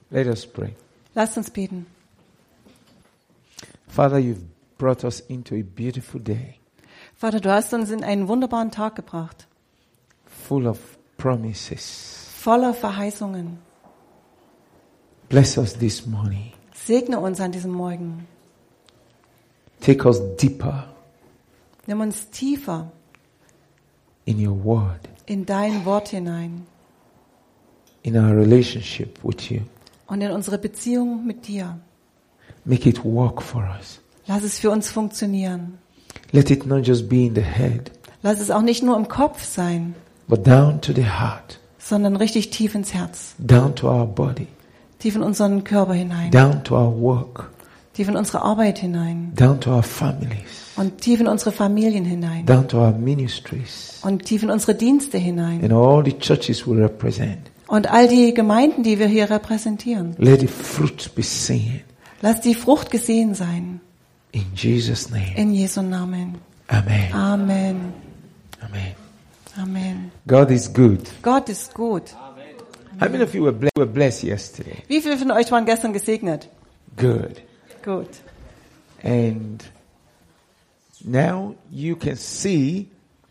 Let us pray. Lasst uns beten. Father, you've brought us into a beautiful day, Vater, du hast uns in einen wunderbaren Tag gebracht, full of promises. voller Verheißungen. Bless us this morning. Segne uns an diesem Morgen. Take us deeper Nimm uns tiefer in your word, in dein Wort hinein in our relationship with you. und in unsere Beziehung mit dir. Make it work for us. Lass es für uns funktionieren. Let it not just be in the head, Lass es auch nicht nur im Kopf sein, but down to the heart, sondern richtig tief ins Herz, down to our body, tief in unseren Körper hinein, down to our work, tief in unsere Arbeit hinein down to our families, und tief in unsere Familien hinein down to our ministries, und tief in unsere Dienste hinein and all the churches we represent. und all die Gemeinden, die wir hier repräsentieren. Let the fruit be seen. Lass die Frucht gesehen sein. In Jesus' name. In Jesu Namen. Amen. Amen. Amen. Amen. God is good. Gott ist gut. How many of you were blessed yesterday? Wie viele von euch waren gestern gesegnet? Good. Gut. And now you can see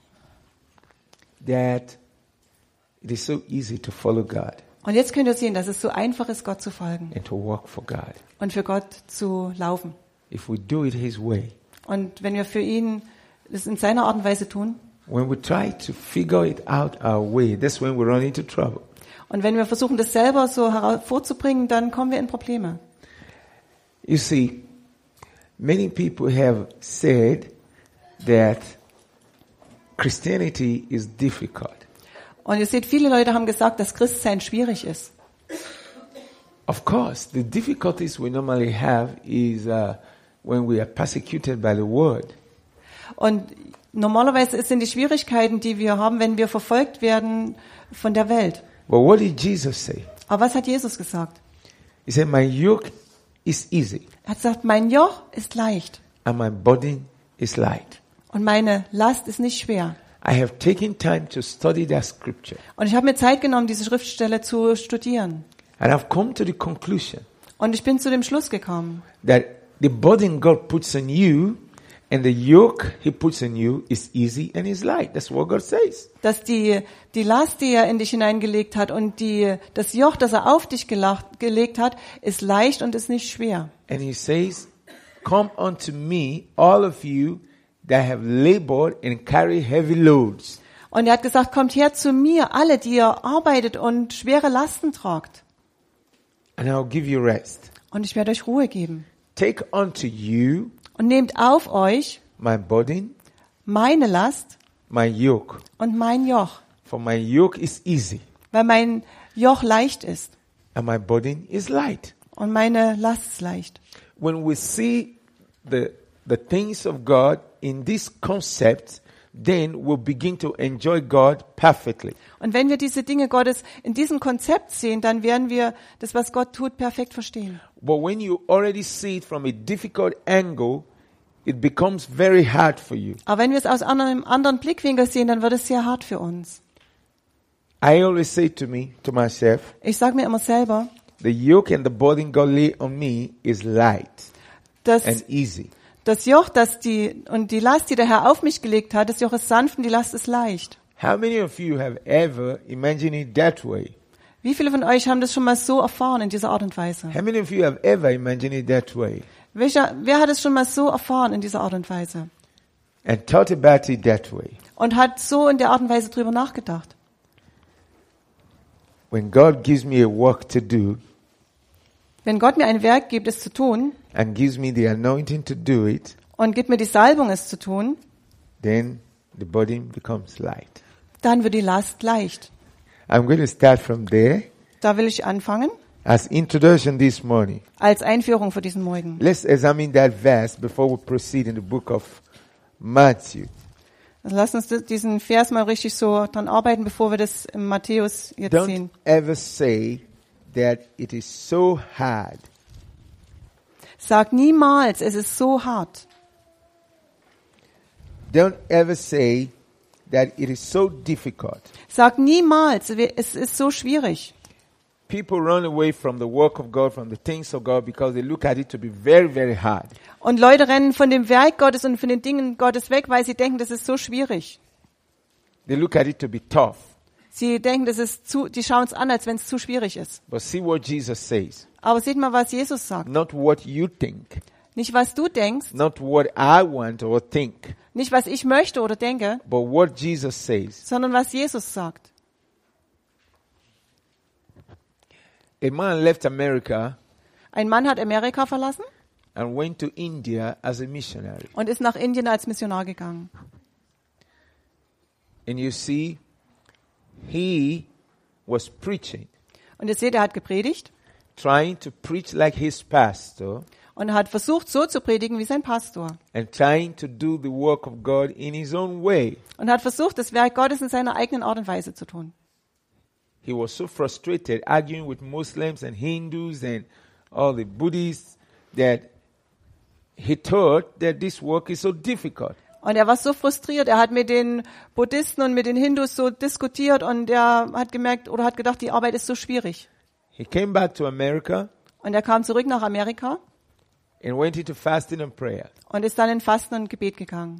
that it is so easy to follow God Und jetzt könnt ihr sehen, dass es so einfach ist, Gott zu folgen and to work for God. und für Gott zu laufen. If we do it His way, Und wenn wir für ihn das in seiner Art und Weise tun when we try to figure it out our way, that's when we run into trouble. und wenn wir versuchen, das selber so vorzubringen, dann kommen wir in Probleme. You see, many people have said that Christianity is difficult. Und ihr seht, viele Leute haben gesagt, dass Christsein schwierig ist. Of course, the difficulties we normally have is when we are persecuted by the word. Und normalerweise sind die Schwierigkeiten, die wir haben, wenn wir verfolgt werden von der Welt. But what did Jesus say? Aber was hat Jesus gesagt? He said, my yoke is easy Er hat gesagt, mein Joch ist leicht and my burden is light. und meine Last ist nicht schwer. I have taken time to study that scripture. Und ich habe mir Zeit genommen, diese Schriftstelle zu studieren. And I've come to the conclusion Und ich bin zu dem Schluss gekommen, that the burden God puts on you and the yoke He puts on you is easy and is light. That's what God says. dass die Last, die er in dich hineingelegt hat und das Joch, das er auf dich gelegt hat, ist leicht und ist nicht schwer. And He says, come unto me, all of you that have labored and carry heavy loads. Und er hat gesagt, kommt her zu mir, alle, die ihr arbeitet und schwere Lasten tragt. And I'll give you rest. Und ich werde euch Ruhe geben. Take unto you Und nehmt auf euch my burden, meine Last my yoke. und mein Joch, For my yoke is easy weil mein Joch leicht ist and my burden is light. und meine Last ist leicht. When we see the things of God in this concept, then we'll begin to enjoy God perfectly. Und wenn wir diese Dinge Gottes in diesem Konzept sehen, dann werden wir das, was Gott tut, perfekt verstehen. But when you already see it from a difficult angle, it becomes very hard for you. Aber wenn wir es aus einem anderen Blickwinkel sehen, dann wird es sehr hart für uns. I always say to myself, Ich sage mir immer selber, the yoke and the burden God lay on me is light dass and easy. das Joch, die Last, die der Herr auf mich gelegt hat, das Joch ist sanft und die Last ist leicht. How many of you have ever imagined it that way? Wie viele von euch haben das schon mal so erfahren in dieser Art und Weise? How many of you have ever imagined it that way Wer hat es schon mal so erfahren in dieser Art und Weise? and thought about it that way? Und hat so in der Art und Weise drüber nachgedacht? When God gives me a work to do Wenn Gott mir ein Werk gibt, es zu tun, and gives me the anointing to do it, und gibt mir die Salbung, es zu tun, then the burden becomes light. dann wird die Last leicht. I'm going to start from there Da will ich anfangen, as introduction this morning. als Einführung für diesen Morgen. Let's examine that verse before we proceed in the book of Matthew. Also lasst uns diesen Vers mal richtig so dran arbeiten, bevor wir das in Matthäus jetzt Don't sehen. ever say that it is so hard. Sag niemals, es ist so hart. Don't ever say that it is so difficult. Sag niemals, es ist so schwierig. people run away from the work of God, from the things of God, because they look at it to be very, very hard. Und Leute rennen von dem Werk Gottes und von den Dingen Gottes weg, weil sie denken, das ist so schwierig. They look at it to be tough. Sie denken, die schauen es an, als wenn es zu schwierig ist. But see what Jesus says. Aber seht mal, was Jesus sagt. Not what you think. Nicht, was du denkst, Not what I want or think. nicht, was ich möchte oder denke, But what Jesus says. sondern was Jesus sagt. A man left America Ein Mann hat Amerika verlassen and went to India as a missionary. und ist nach Indien als Missionar gegangen. And you see, he was preaching, Und ihr seht, er hat gepredigt trying to preach like his pastor und er hat versucht, so zu predigen wie sein Pastor. and trying to do the work of God in his own way. Und hat versucht, das Werk Gottes in seiner eigenen Art und Weise zu tun. He was so frustrated arguing with Muslims and Hindus and all the Buddhists that he thought that this work is so difficult. Und er war so frustriert, er hat mit den Buddhisten und mit den Hindus so diskutiert und er hat gemerkt oder hat gedacht, die Arbeit ist so schwierig. He came back to America Und er kam zurück nach Amerika and went into fasting and prayer. und ist dann in Fasten und Gebet gegangen.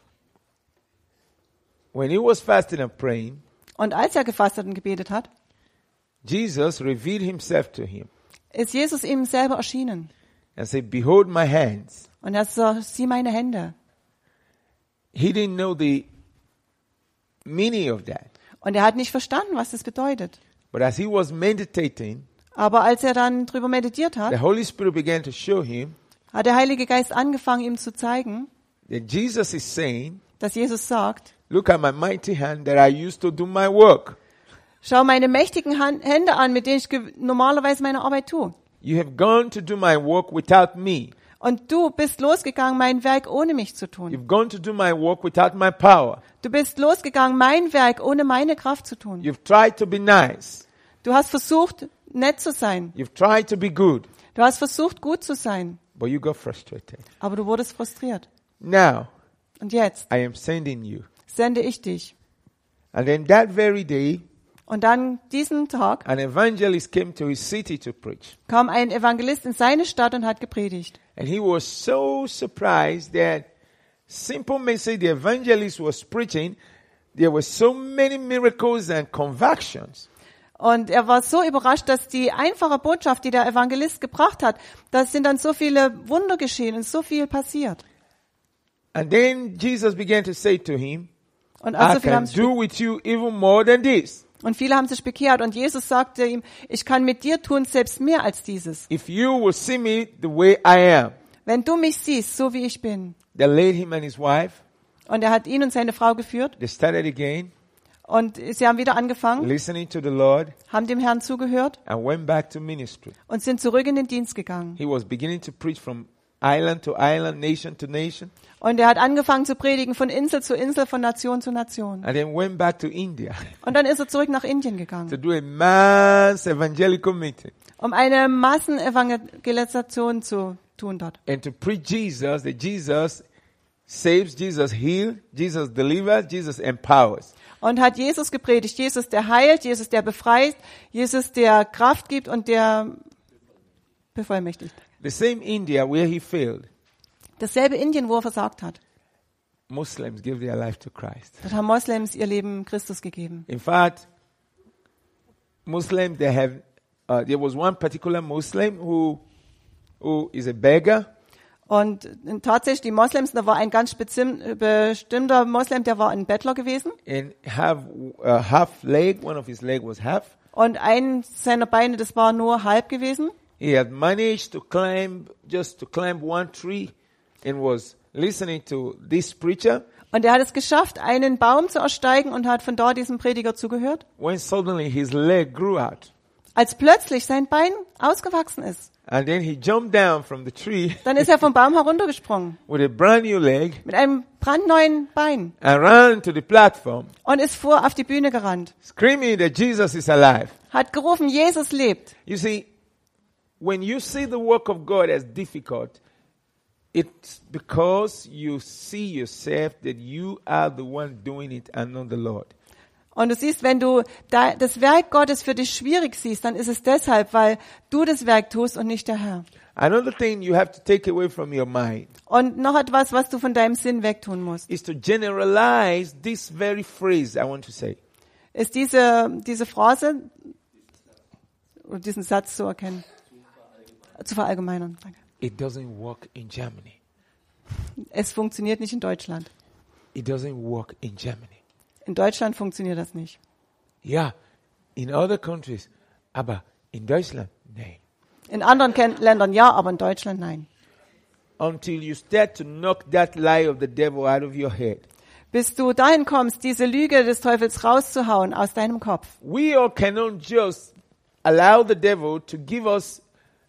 When he was fasting and praying, Und als er gefastet und gebetet hat, Jesus revealed himself to him ist Jesus ihm selber erschienen. and said, "Behold my hands." Und er sagt, sieh meine Hände. He didn't know the meaning of that. Und er hat nicht verstanden, was das bedeutet. But as he was meditating, Aber als er dann drüber meditiert the hat, Holy Spirit began to show him hat der Heilige Geist angefangen, ihm zu zeigen, that Jesus is saying, dass Jesus sagt, "Look at my mighty hand that I used to do my work. schau meine mächtigen Hände an, mit denen ich normalerweise meine Arbeit tue. You have gone to do my work without me. Und du bist losgegangen, mein Werk ohne mich zu tun. You've gone to do my work without my power. Du bist losgegangen, mein Werk ohne meine Kraft zu tun. You've tried to be nice. Du hast versucht, nett zu sein. You've tried to be good, Du hast versucht, gut zu sein. but you got frustrated. Aber du wurdest frustriert. Now, Und jetzt I am sending you." sende ich dich. And then that very day, Und dann diesen Tag an evangelist came to his city to preach. kam ein Evangelist in seine Stadt und hat gepredigt. And he was so surprised that simple message the evangelist was preaching, there were so many miracles and convictions. Und er war so überrascht, dass die einfache Botschaft, die der Evangelist gebracht hat, da sind dann so viele Wunder geschehen und so viel passiert. And then Jesus began to say to him, Und, "I also viele can haben do with you even more than this. viele haben sich bekehrt und Jesus sagte ihm, ich kann mit dir tun selbst mehr als dieses. If you will see me the way I am." Wenn du mich siehst, so wie ich bin. They laid him and his wife. Und er hat ihn und seine Frau geführt They started again, und sie haben wieder angefangen, listening to the Lord, haben dem Herrn zugehört and went back to ministry. und sind zurück in den Dienst gegangen. He was beginning to preach from island to island, nation to nation, Und er hat angefangen zu predigen von Insel zu Insel, von Nation zu Nation. and then went back to India Und dann ist er zurück nach Indien to gegangen, do a mass evangelical meeting um eine Massenevangelisation zu tun dort. and to preach Jesus, that Jesus saves, Jesus heals, Jesus delivers, Jesus empowers. Und hat Jesus gepredigt. Jesus, der heilt, Jesus, der befreit, Jesus, der Kraft gibt und der bevollmächtigt. The same India where he failed, Dasselbe Indien, wo er versagt hat. Muslims give their life to Christ. Dort haben Moslems ihr Leben Christus gegeben. In fact, Muslims, there was one particular Muslim who is a beggar. Und tatsächlich die Moslems, da war ein ganz bestimmter Moslem, der war ein Bettler gewesen. And half leg, one of his leg was half. Und ein seiner Beine, das war nur halb gewesen. He had managed to climb one tree and was listening to this preacher. Und er hat es geschafft, einen Baum zu ersteigen und hat von dort diesem Prediger zugehört. When suddenly his leg grew out. Als plötzlich sein Bein ausgewachsen ist. And then he jumped down from the tree Dann ist er vom Baum heruntergesprungen. with a brand new leg Mit einem brandneuen Bein. and ran to the platform, Und ist auf die Bühne gerannt. screaming that Jesus is alive. Hat gerufen, Jesus lebt. You see, when you see the work of God as difficult, it's because you see yourself that you are the one doing it and not the Lord. Und du siehst, wenn du das Werk Gottes für dich schwierig siehst, dann ist es deshalb, weil du das Werk tust und nicht der Herr. Another thing you have to take away from your mind Und noch etwas, was du von deinem Sinn wegtun musst, is to generalize this very phrase I want to say. ist diese Phrase oder diesen Satz zu erkennen, zu verallgemeinern. Danke. It doesn't work in Germany. Es funktioniert nicht in Deutschland. It doesn't work in Germany. In Deutschland funktioniert das nicht. Yeah, in other countries, aber in Deutschland, nein. In anderen Ländern ja, aber in Deutschland nein. Until you start to knock that lie of the devil out of your head. Bis du dahin kommst, diese Lüge des Teufels rauszuhauen aus deinem Kopf. We all cannot just allow the devil to give us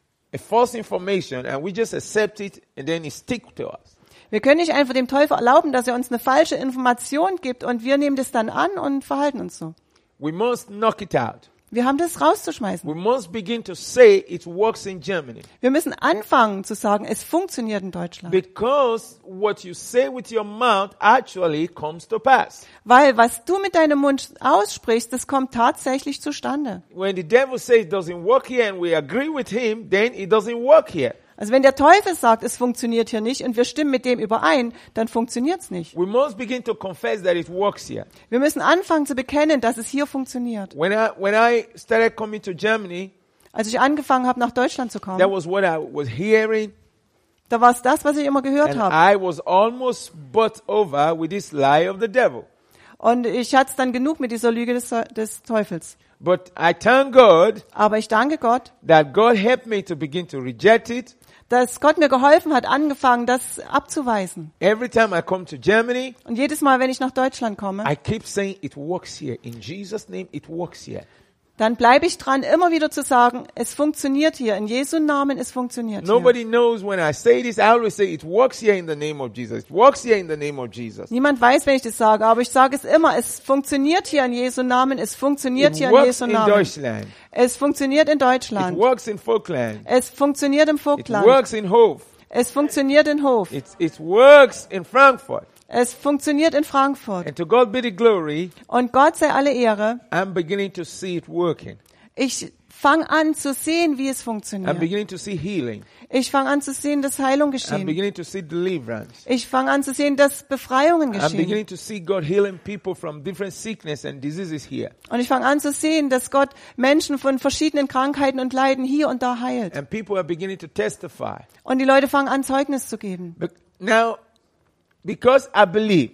a false information and we just accept it and then it sticks to us. Wir können nicht einfach dem Teufel erlauben, dass er uns eine falsche Information gibt und wir nehmen das dann an und verhalten uns so. We must knock it out. Wir haben das rauszuschmeißen. We must begin to say it works in Germany. Wir müssen anfangen zu sagen, es funktioniert in Deutschland. Because what you say with your mouth actually comes to pass. Weil was du mit deinem Mund aussprichst, das kommt tatsächlich zustande. When the devil says it doesn't work here and we agree with him, then it doesn't work here. Also wenn der Teufel sagt, es funktioniert hier nicht und wir stimmen mit dem überein, dann funktioniert's nicht. We must begin to confess that it works here. Wir müssen anfangen zu bekennen, dass es hier funktioniert. When I started coming to Germany, Als ich angefangen habe, nach Deutschland zu that kommen, was what I was hearing, da war es das, was ich immer gehört and habe. I was almost bought over with this lie of the devil. Und ich hatte es dann genug mit dieser Lüge des Teufels. But I thank God Aber ich danke Gott, that God helped me to begin to reject it. dass Gott mir geholfen hat, angefangen, das abzuweisen. Every time I come to Germany, Und jedes Mal, wenn ich nach Deutschland komme, I keep saying it works here. In Jesus' name, it works here. dann bleibe ich dran, immer wieder zu sagen, es funktioniert hier. In Jesu Namen, es funktioniert hier. Nobody knows when I say this. I always say it works here in the name of Jesus. It works here in the name of Jesus. Niemand weiß, wenn ich das sage, aber ich sage es immer, es funktioniert hier in Jesu Namen, es funktioniert It hier in works Jesu in Namen. Deutschland. Es funktioniert in It Deutschland. works in Falkland. Es funktioniert im It Vogtland. works in Hove. Es funktioniert in Hof. It works in Frankfurt. Es funktioniert in Frankfurt. And to God be the glory, Und Gott sei alle Ehre. I'm beginning to see it working. Ich fange an zu sehen, wie es I'm funktioniert. beginning to see healing. Ich fange an zu sehen, dass Heilung I'm geschehen. beginning to see deliverance. Ich fange an zu sehen, dass Befreiungen I'm geschehen. beginning to see God healing people from different sickness and diseases here. Und ich fange an zu sehen, dass Gott Menschen von verschiedenen Krankheiten und Leiden hier und da heilt. And people are beginning to testify. Und die Leute fangen an, Zeugnis zu geben. But now, because I believe,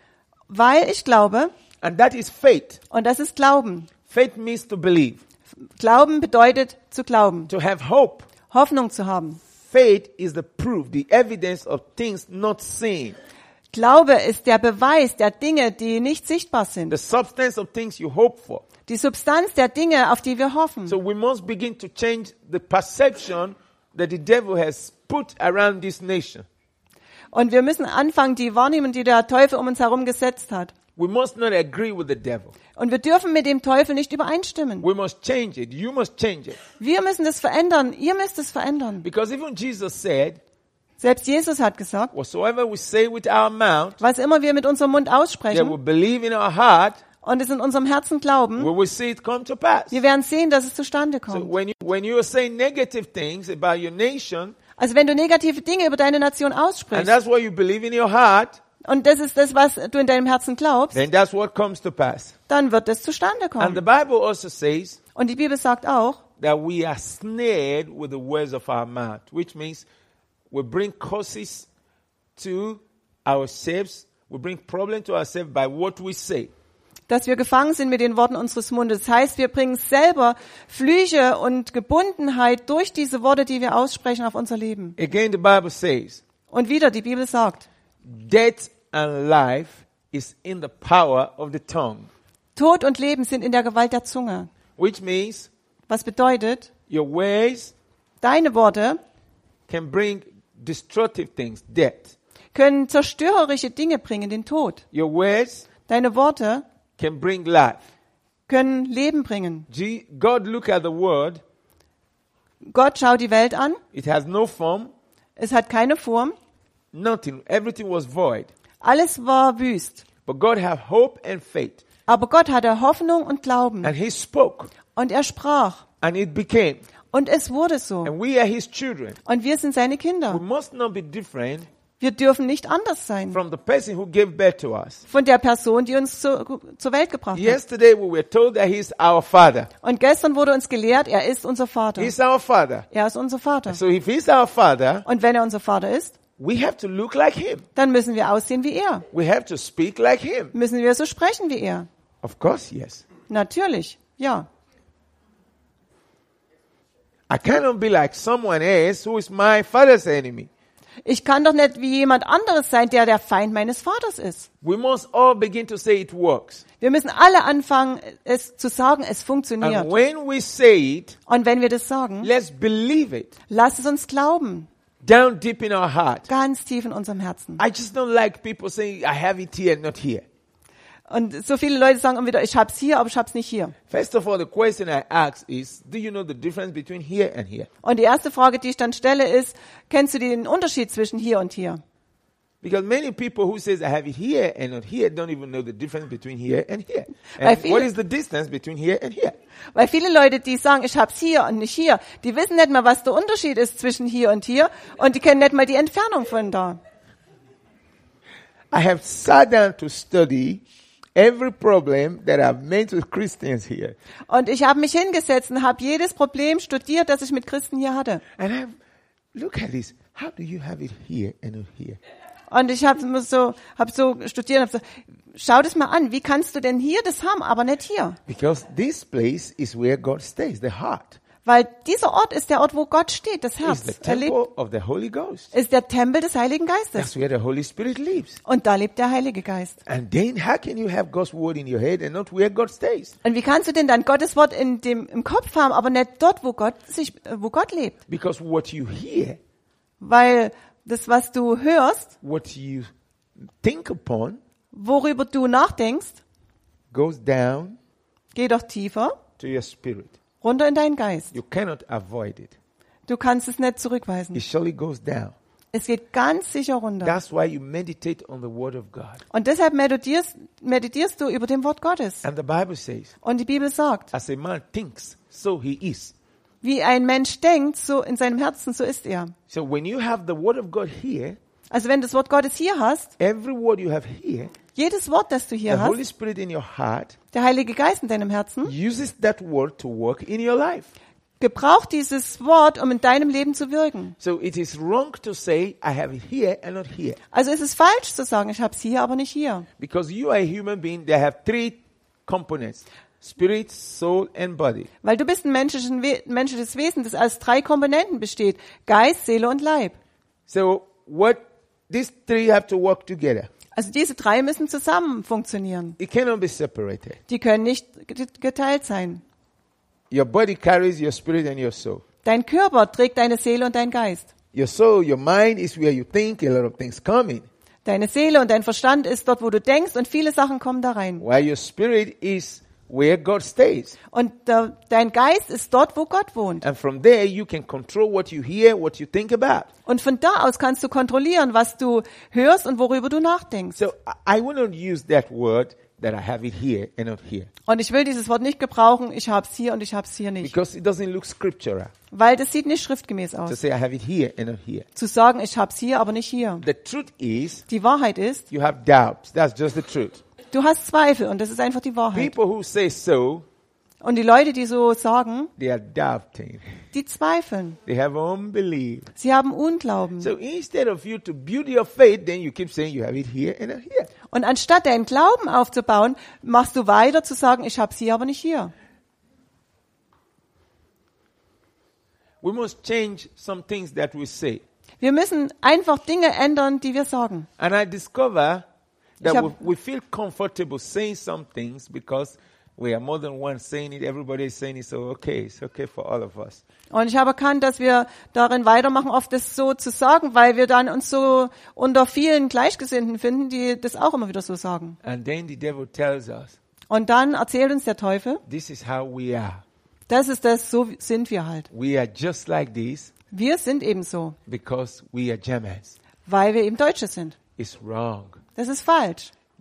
Weil ich glaube, and that is faith. und das ist Glauben. Faith means to believe, Glauben bedeutet zu glauben, to have hope. Hoffnung zu haben. Faith is the proof, the evidence of things not seen, Glaube ist der Beweis der Dinge, die nicht sichtbar sind. the substance of things you hope for. Die Substanz der Dinge, auf die wir hoffen. So we must begin to change the perception that the devil has put around this nation. Und wir müssen anfangen, die Wahrnehmung, die der Teufel um uns herum gesetzt hat. We must not agree with the devil. Und wir dürfen mit dem Teufel nicht übereinstimmen. We must change it. You must change it. Wir müssen das verändern. Ihr müsst es verändern. Because even Jesus said, Selbst Jesus hat gesagt, whatsoever we say with our mouth, was immer wir mit unserem Mund that we aussprechen believe in our heart, und es in unserem Herzen glauben, we will see it come to pass. wir werden sehen, dass es zustande So kommt. when you are saying negative things about your nation, Also wenn du negative Dinge über deine Nation and aussprichst, that's what you believe in your heart, und das ist das, was du in deinem Herzen glaubst, then that's what comes to pass. dann wird es zustande And the kommen. Bible also says Und die Bibel sagt auch, that we are snared with the words of our mouth, which means we bring curses to ourselves, we bring problem to ourselves by what we say. dass wir gefangen sind mit den Worten unseres Mundes. Das heißt, wir bringen selber Flüche und Gebundenheit durch diese Worte, die wir aussprechen, auf unser Leben. Again, the Bible says, Und wieder, die Bibel sagt, death and life is in the power of the tongue, Tod und Leben sind in der Gewalt der Zunge. which means Was bedeutet, your words deine Worte can bring destructive things, death. können zerstörerische Dinge bringen, den Tod. Your words Deine Worte can bring life. können Leben bringen. God look at the world, Gott schaut die Welt an. it has no form, Es hat keine Form. nothing, everything was void. Alles war wüst. But God have hope and faith. Aber Gott hatte Hoffnung und Glauben. And he spoke. Und er sprach. And it became. Und es wurde so. And we are his children. Und wir sind seine We Kinder. must not be different Wir dürfen nicht anders sein from the person who gave birth to us. von der Person, die uns zur Welt gebracht hat. Yesterday we were told that he's our father. Und gestern wurde uns gelehrt, er ist unser Vater. He's our father. Er ist unser Vater. So if he's our father, Und wenn er unser Vater ist, we have to look like him. dann müssen wir aussehen wie er. We have to speak like him. Müssen wir so sprechen wie er. Of course, yes. Natürlich, ja. I cannot be like someone else who is my father's enemy. Ich kann doch nicht wie jemand anderes sein, der der Feind meines Vaters ist. We must all begin to say it works. Wir müssen alle anfangen, es zu sagen, es And funktioniert. when we say it, Und wenn wir das sagen, let's believe it lass es uns glauben, down deep in our heart. ganz tief in unserem Herzen. I just don't like people saying, I have it here, not here. Und so viele Leute sagen immer wieder, ich hab's hier, aber ich hab's nicht hier. First of all, the question I ask is, do you know the difference between here and here? Und die erste Frage, die ich dann stelle, ist, kennst du den Unterschied zwischen hier und hier? Because many people who says I have it here and not here don't even know the difference between here and here. Weil And viele- what is the distance between here and here? Weil viele Leute, die sagen, ich hab's hier und nicht hier, die wissen nicht mal, was der Unterschied ist zwischen hier und hier und die kennen nicht mal die Entfernung von da. I have sat down to study every problem that I've met with Christians here. Und ich habe mich hingesetzt und habe jedes Problem studiert, das ich mit Christen hier hatte. And look at this. How do you have it here and not here? Und ich habe so studiert und hab so, schau das mal an, wie kannst du denn hier das haben, aber nicht hier? Because this place is where God stays, the heart. Weil dieser Ort ist der Ort, wo Gott steht, das It's Herz. the Er lebt, temple of the Holy Ghost. ist der Tempel des Heiligen Geistes. That's where the Holy Spirit lives. Und da lebt der Heilige Geist. And then how can you have God's word in your head and not where God stays? Und wie kannst du denn dann Gottes Wort im Kopf haben, aber nicht dort, wo Gott lebt? Because what you hear, Weil das, was du hörst, what you think upon, worüber du nachdenkst, goes down geht doch tiefer to your spirit. runter in deinen Geist. You cannot avoid it. Du kannst es nicht zurückweisen. It surely goes down. Es geht ganz sicher runter. That's why you meditate on the word of God. Und deshalb meditierst du über dem Wort Gottes. And the Bible says, Und die Bibel sagt, as a man thinks, so he is. wie ein Mensch denkt, so in seinem Herzen, so ist er. So when you have the word of God here, Also wenn du das Wort Gottes hier hast, every word you have here, jedes Wort, das du the hier Holy hast, Spirit in your heart der Heilige Geist in deinem Herzen, uses that word to work in your life. gebraucht dieses Wort, um in deinem Leben zu wirken. So it is wrong to say, I have it here and not here. Also es ist falsch zu sagen, ich habe es hier, aber nicht hier. Because you are a human being that have three components. Spirit, soul, and body. Weil du bist ein menschliches Wesen, das aus 3 Komponenten besteht. Geist, Seele und Leib. So these three have to work together. Also diese 3 müssen zusammen funktionieren. It cannot be separated. Die können nicht geteilt sein. Your body carries your spirit and your soul. Dein Körper trägt deine Seele und dein Geist. Your soul, your mind is where you think a lot of things come in. Deine Seele und dein Verstand ist dort, wo du denkst und viele Sachen kommen da rein. While your spirit is where God stays. Und dein Geist ist dort, wo Gott wohnt. And from there you can control what you hear, what you think about. Und von da aus kannst du kontrollieren, was du hörst und worüber du nachdenkst. So I will not use that word that I have it here and not here. Und ich will dieses Wort nicht gebrauchen, ich hab's hier und ich hab's hier nicht. Because it doesn't look scriptural Weil das sieht nicht schriftgemäß to aus. say I have it here and not here. Zu sagen, ich hab's hier, aber nicht hier. The truth is, Die Wahrheit ist, you have doubts. That's just the truth. du hast Zweifel und das ist einfach die Wahrheit. People who say so, Und die Leute, die so sagen, they are doubting. die zweifeln. They have unbelief. Sie haben Unglauben. So instead of you to build your faith, then you keep saying you have it here and not here. Und anstatt deinen Glauben aufzubauen, machst du weiter zu sagen, ich hab's hier, aber nicht hier. We must change some things that we say. Wir müssen einfach Dinge ändern, die wir sagen. And I discover that Ich hab- we feel comfortable saying some things because we are more than one saying it. Everybody is saying it, so okay, it's okay for all of us. Und ich habe erkannt, dass wir darin weitermachen, oft das so zu sagen, weil wir dann uns so unter vielen Gleichgesinnten finden, die das auch immer wieder so sagen. And then the devil tells us, Und dann erzählt uns der Teufel, this is how we are. das ist das, so sind wir halt. We are just like this Wir sind eben so, because we are Germans. weil wir eben Deutsche sind. It's wrong. Das ist falsch.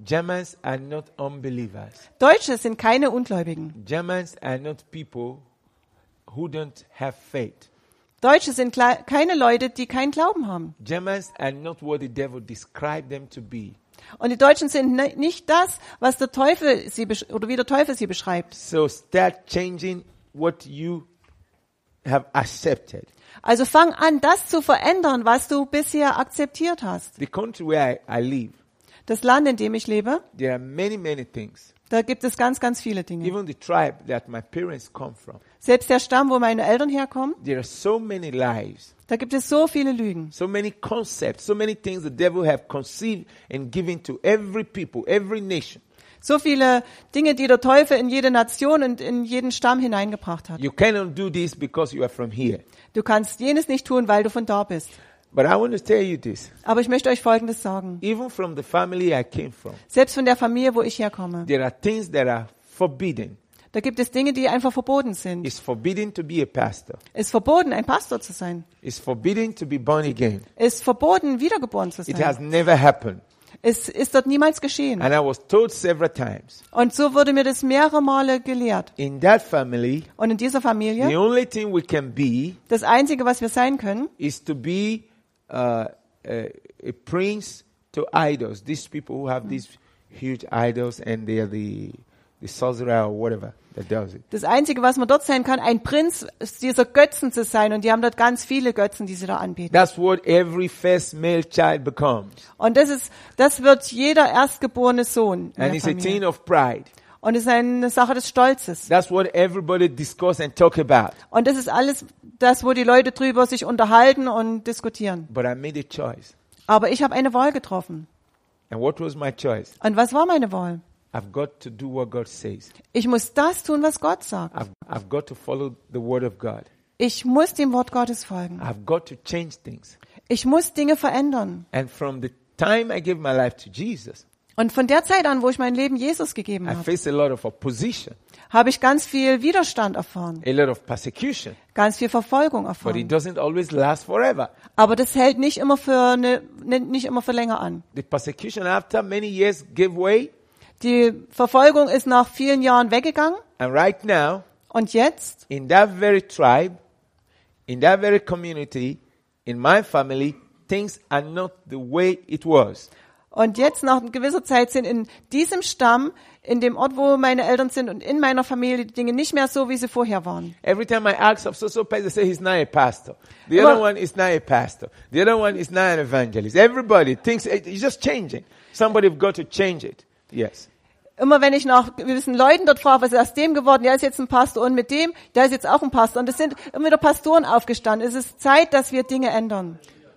Germans are not unbelievers. Deutsche sind keine Ungläubigen. Germans are not people who don't have faith. Deutsche sind keine Leute, die keinen Glauben haben. Germans are not what the devil described them to be. Und die Deutschen sind nicht das, was der Teufel oder wie der Teufel sie beschreibt. So start changing what you have accepted. Also fang an, das zu verändern, was du bisher akzeptiert hast. The country where I live, Das Land, in dem ich lebe, there are many, many things. da gibt es ganz, ganz viele Dinge. Even the tribe that my parents come from, Selbst der Stamm, wo meine Eltern herkommen, there are so many lies, da gibt es so viele Lügen. so many concepts, so many things the devil have conceived and given to every people, every nation. So viele Dinge, die der Teufel in jede Nation und in jeden Stamm hineingebracht hat. You cannot do this because you are from here. Du kannst jenes nicht tun, weil du von da bist. But I want to tell you this. Aber ich möchte euch Folgendes sagen. Even from the family I came from, Selbst von der Familie, wo ich herkomme, there are things that are forbidden. da gibt es Dinge, die einfach verboten sind. It's forbidden to be a pastor. Es ist verboten, ein Pastor zu sein. It's forbidden to be born again. Es ist verboten, wiedergeboren zu It has sein. never happened. Es ist dort niemals geschehen. And I was told several times, Und so wurde mir das mehrere Male gelehrt. in that family, Und in dieser the Familie, only thing we can be das Einzige, was wir sein können, is to be a prince to idols. These people who have these huge idols and they are the sorcerer or whatever that does it. das Einzige, was man dort sein kann, ein Prinz dieser Götzen zu sein. Und die haben dort ganz viele Götzen, die sie da anbieten. That's what every first male child becomes. Und das wird jeder erstgeborene Sohn in And der it's a thing Familie. of pride. Und es ist eine Sache des Stolzes. That's what everybody discuss and talk about. Und das ist alles das, wo die Leute drüber sich unterhalten und diskutieren. But I made a choice. Aber ich habe eine Wahl getroffen. And what was my choice? Und was war meine Wahl? I've got to do what God says. Ich muss das tun, was Gott sagt. I've got to follow the word of God. Ich muss dem Wort Gottes folgen. I've got to change things. Ich muss Dinge verändern. And from the time I gave my life to Jesus, Und von der Zeit an, wo ich mein Leben Jesus gegeben I habe, faced a lot of opposition, habe ich ganz viel Widerstand erfahren, a lot of persecution. ganz viel Verfolgung But it erfahren. doesn't always last forever. Aber das hält nicht immer für länger an. The persecution after many years gave way. Die Verfolgung ist nach vielen Jahren weggegangen. And right now, Und jetzt, in that very tribe, in that very community, in my family, things are not the way it was. nach gewisser Zeit sind in diesem Stamm, in dem Ort, wo meine Eltern sind und in meiner Familie die Dinge nicht mehr so, wie sie vorher waren. Every time I ask of so pastor, they say he's not a pastor. The Well- other one is not a pastor. The other one is not an evangelist. Everybody thinks it's just changing. Somebody have got to change it. Yes. Immer wenn ich nach gewissen Leuten dort frage, was ist aus dem geworden, der ist jetzt ein Pastor und mit dem, der ist jetzt auch ein Pastor. Und es sind immer wieder Pastoren aufgestanden. Es ist Zeit, dass wir Dinge ändern.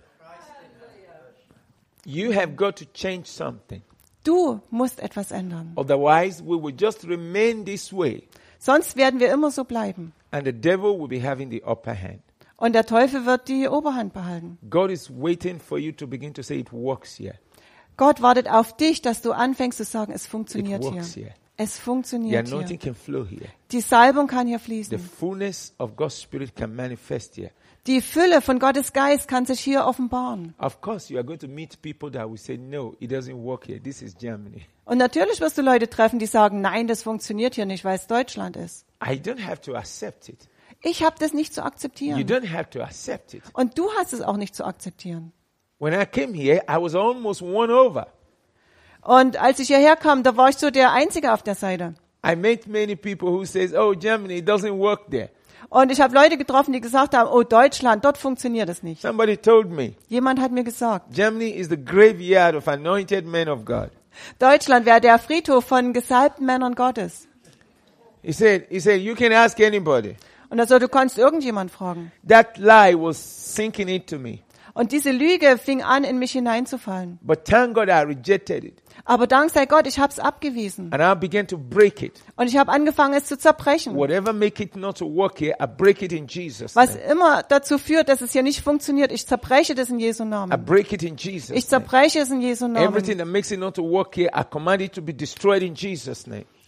You have got to change something. Du musst etwas ändern. Otherwise, we will just remain this way. Sonst werden wir immer so bleiben. And the devil will be having the upper hand. Und der Teufel wird die Oberhand behalten. God is waiting for you to begin to say it works here. Gott wartet auf dich, dass du anfängst zu sagen, es It funktioniert works hier. here. Es The funktioniert anointing hier. can flow here. Die Salbung kann hier The fließen. fullness of God's Spirit can manifest here. Die Fülle von Gottes Geist kann sich hier offenbaren. Of course, you are going to meet people that will say, no, it doesn't work here. This is Germany. Und natürlich wirst du Leute treffen, die sagen, nein, das funktioniert hier nicht, weil es Deutschland ist. I don't have to accept it. Ich habe das nicht zu You akzeptieren. don't have to accept it. Und du hast es auch nicht zu akzeptieren. When I came here, I was almost won over. Und als ich hierher kam, da war ich so der Einzige auf der Seite. I met many people who says, oh, Germany, it doesn't work there. Und ich habe Leute getroffen, die gesagt haben, oh Deutschland, dort funktioniert es nicht. Somebody told me, Jemand hat mir gesagt, Germany is the graveyard of anointed men of God. Deutschland wäre der Friedhof von gesalbten Männern Gottes. He said, you can ask anybody. Und er so, du kannst irgendjemand fragen. That lie was sinking into me. Und diese Lüge fing an, in mich hineinzufallen. But thank God I rejected it. Aber dank sei Gott, ich habe es abgewiesen. And I began to break it. Und ich habe angefangen, es zu zerbrechen. Whatever make it not to work here, I break it in Jesus' Was name. immer dazu führt, dass es hier nicht funktioniert, ich zerbreche das in Jesu I Namen. break it in Jesus' Ich name. zerbreche es in Jesu Everything Namen. that makes it not to work here, I command it to be destroyed in Jesus' name.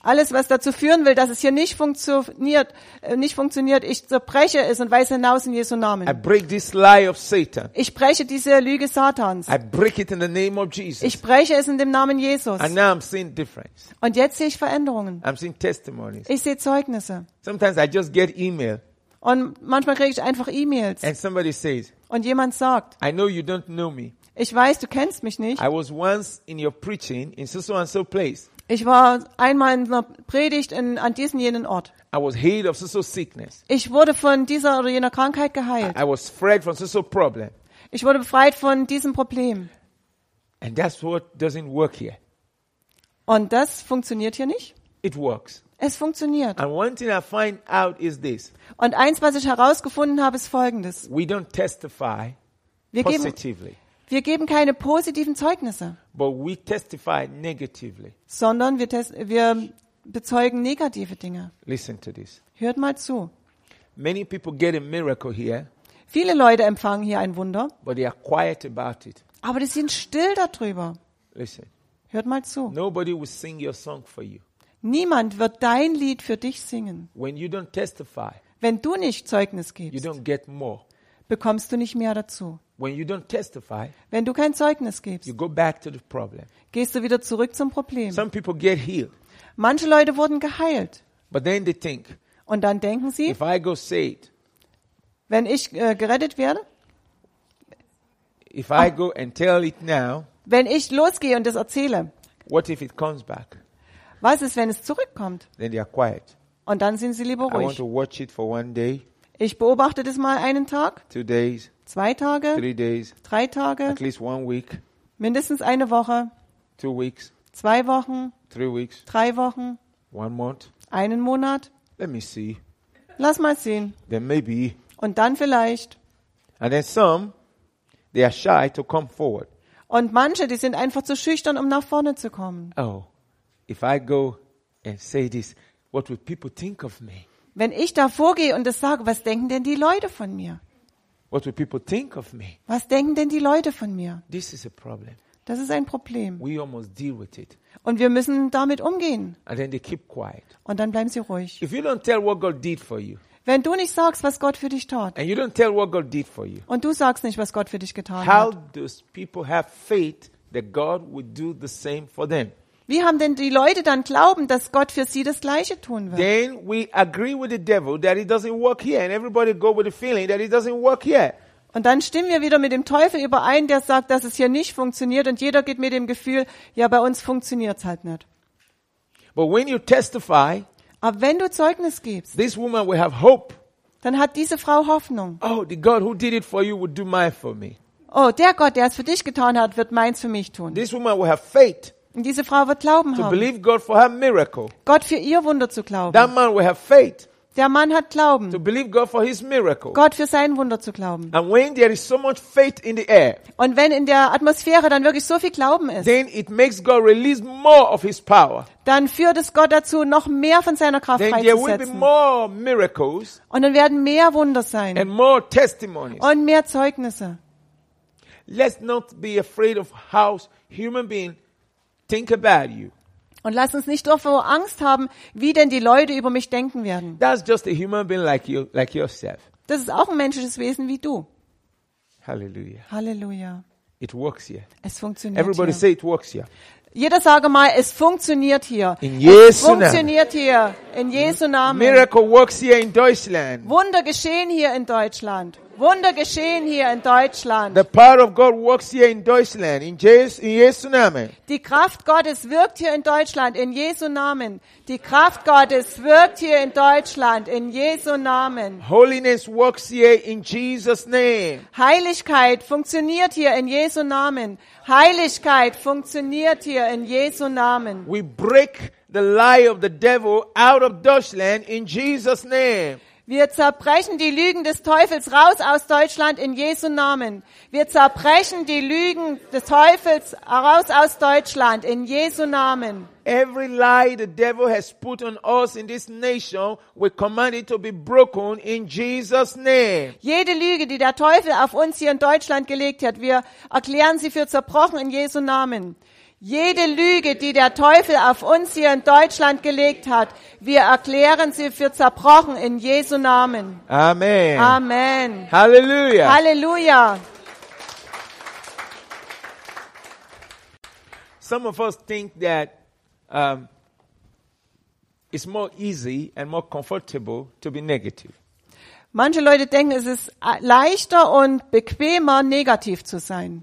Alles, was dazu führen will, dass es hier nicht funktioniert, ich zerbreche es und weise hinaus in Jesu I Namen. break this lie of Satan. Ich breche diese Lüge Satans. I break it in the name of Jesus. Ich breche es in dem Namen Jesus. And now I'm seeing difference. Und jetzt sehe ich Veränderungen. I'm seeing testimonies. Ich sehe Zeugnisse. Sometimes I just get email Und manchmal kriege ich einfach E-Mails. and somebody says, Und jemand sagt, I know you don't know me. ich weiß, du kennst mich nicht. I was once in your preaching in so and so place. Ich war einmal in einer Predigt an diesem jenen Ort. I was healed of so sickness. Ich wurde von dieser oder jener Krankheit geheilt. I was freed from so problem. Ich wurde befreit von diesem Problem. And that's what doesn't work here. Und das funktioniert hier nicht. It works. Es funktioniert. And one thing I find out is this. Und eins, was ich herausgefunden habe, ist Folgendes. We don't testify Wir geben, positively, wir geben keine positiven Zeugnisse, but we testify negatively. sondern wir bezeugen negative Dinge. Listen to this. Hört mal zu. Many people get a miracle here, Viele Leute empfangen hier ein Wunder, but they are quiet about it. aber die sind still darüber. Listen. Hört mal zu. Nobody will sing your song for you. Niemand wird dein Lied für dich singen. When you don't testify, Wenn du nicht Zeugnis you gibst, don't get more. bekommst du nicht mehr dazu. When you don't testify, Wenn du kein Zeugnis gibst, you go back to the problem. gehst du wieder zurück zum Problem. Some people get healed, Manche Leute wurden geheilt. but then they think, Und dann denken sie, if I go say it, wenn ich gerettet werde, if I go and tell it now, wenn ich losgehe und das erzähle, what if it comes back? was ist, wenn es zurückkommt? Then they are quiet. Und dann sind sie lieber I want ruhig. to watch it for 1 day, Ich beobachte das mal einen Tag, 2 days, 2 Tage, 3 days, 3 Tage, at least 1 week, mindestens eine Woche, 2 weeks, 2 Wochen, 3 weeks, 3 Wochen, 1 month. einen Monat. Let me see. Lass mal sehen. Then maybe. Und dann vielleicht. And then some, they are shy to come forward. Und manche, die sind einfach zu schüchtern, um nach vorne zu kommen. Oh, if I go and say this, what will people think of me? Wenn ich da vorgehe und das sage, was denken denn die Leute von mir? What will people think of me? Was denken denn die Leute von mir? This is a problem. Das ist ein Problem. We almost deal with it. Und wir müssen damit umgehen. And then they keep quiet. Und dann bleiben sie ruhig. If you don't tell what God did for you, Wenn du nicht sagst, was Gott für dich tat, and you don't tell what God did for you, und du sagst nicht, was Gott für dich getan how hat, does people have faith that God will do the same for them? wie haben denn die Leute dann Glauben, dass Gott für sie das Gleiche tun wird? Then we agree with the devil that it doesn't work here, and everybody go with the feeling that it doesn't work here. Und dann stimmen wir wieder mit dem Teufel überein, der sagt, dass es hier nicht funktioniert, und jeder geht mit dem Gefühl, ja, bei uns funktioniert's halt nicht. But when you testify, Aber wenn du Zeugnis gibst, this woman will have hope. dann hat diese Frau Hoffnung. Oh, the God who did it for you will do mine for me. Oh, der Gott, der es für dich getan hat, wird meins für mich tun. This woman will have faith Und diese Frau wird Glauben to haben, believe God for her miracle. Gott für ihr Wunder zu glauben. That man will have faith Der Mann hat to Glauben, believe God for his miracle. Gott für sein Wunder zu glauben. And when there is so much faith in the air, Und wenn in der Atmosphäre dann wirklich so viel Glauben ist, then it makes God release more of his power. dann führt es Gott dazu, noch mehr von seiner Kraft Then there will be freizusetzen. more miracles Und dann werden mehr Wunder sein and more testimonies. und mehr Zeugnisse. Let's not be afraid of how human beings think about you. Und lass uns nicht davor Angst haben, wie denn die Leute über mich denken werden. That's just a human being like you, like yourself. Das ist auch ein menschliches Wesen wie du. Hallelujah. Halleluja. It works here. Es funktioniert Everybody hier. say it works here. Jeder sage mal, es funktioniert hier. In Es Jesu Namen. funktioniert hier. In Jesu Namen. Miracle works here in Deutschland. Wunder geschehen hier in Deutschland. Wunder geschehen hier in Deutschland. The power of God works here in Deutschland. In Jesu Namen. Die Kraft Gottes wirkt hier in Deutschland in Jesu Namen. Die Kraft Gottes wirkt hier in Deutschland in Jesu Namen. Holiness works here in Jesus' name. Heiligkeit funktioniert hier in Jesu Namen. Heiligkeit funktioniert hier in Jesu Namen. We break the lie of the devil out of Deutschland in Jesus' name. Wir zerbrechen die Lügen des Teufels raus aus Deutschland in Jesu Namen. Wir zerbrechen die Lügen des Teufels raus aus Deutschland in Jesu Namen. Every lie the devil has put on us in this nation, we command it to be broken in Jesus' name. Jede Lüge, die der Teufel auf uns hier in Deutschland gelegt hat, wir erklären sie für zerbrochen in Jesu Namen. Jede Lüge, die der Teufel auf uns hier in Deutschland gelegt hat, wir erklären sie für zerbrochen in Jesu Namen. Amen. Amen. Hallelujah. Halleluja. Some of us think that it's more easy and more comfortable to be negative. Manche Leute denken, es ist leichter und bequemer, negativ zu sein.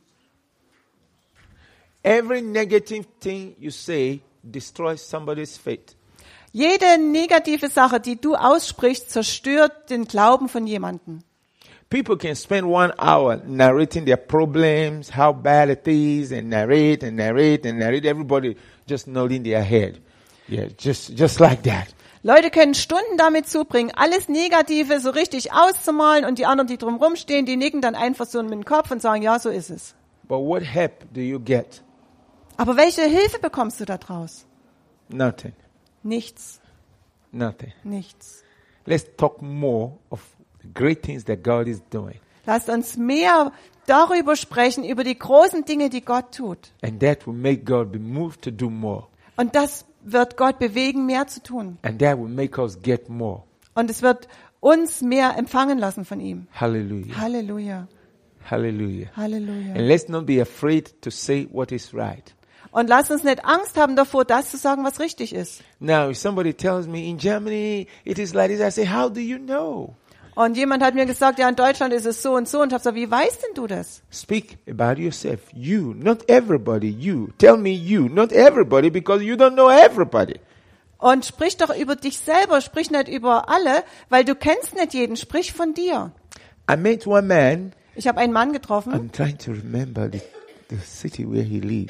Every negative thing you say destroys somebody's faith. Jede negative Sache, die du aussprichst, zerstört den Glauben von jemandem. People can spend 1 hour narrating their problems, how bad it is, and narrate and narrate and narrate. Everybody just nodding their head. Yeah, just like that. Leute können Stunden damit zubringen, alles Negative so richtig auszumalen und die anderen, die drumherum stehen, die nicken dann einfach so mit dem Kopf und sagen, ja, so ist es. But what help do you get? Aber welche Hilfe bekommst du daraus? Nothing. Nichts. Nothing. Nichts. Let's talk more of the great things that God is doing. Lasst uns mehr darüber sprechen, über die großen Dinge, die Gott tut. And that will make God be moved to do more. Und das wird Gott bewegen, mehr zu tun. And that will make us get more. Und es wird uns mehr empfangen lassen von ihm. Hallelujah. Halleluja. Hallelujah. Halleluja. And let's not be afraid to say what is right. Und lasst uns nicht Angst haben davor, das zu sagen, was richtig ist. Now, if somebody tells me in Germany it is like this, I say, how do you know? Und jemand hat mir gesagt, ja, in Deutschland ist es so und so. Und ich habe gesagt, wie weißt denn du das? Speak about yourself. You, not everybody. You. Tell me you, not everybody, because you don't know everybody. Und sprich doch über dich selber, sprich nicht über alle, weil du kennst nicht jeden. Sprich von dir. I met one man. Ich habe einen Mann getroffen. I'm trying to remember the city where he lives.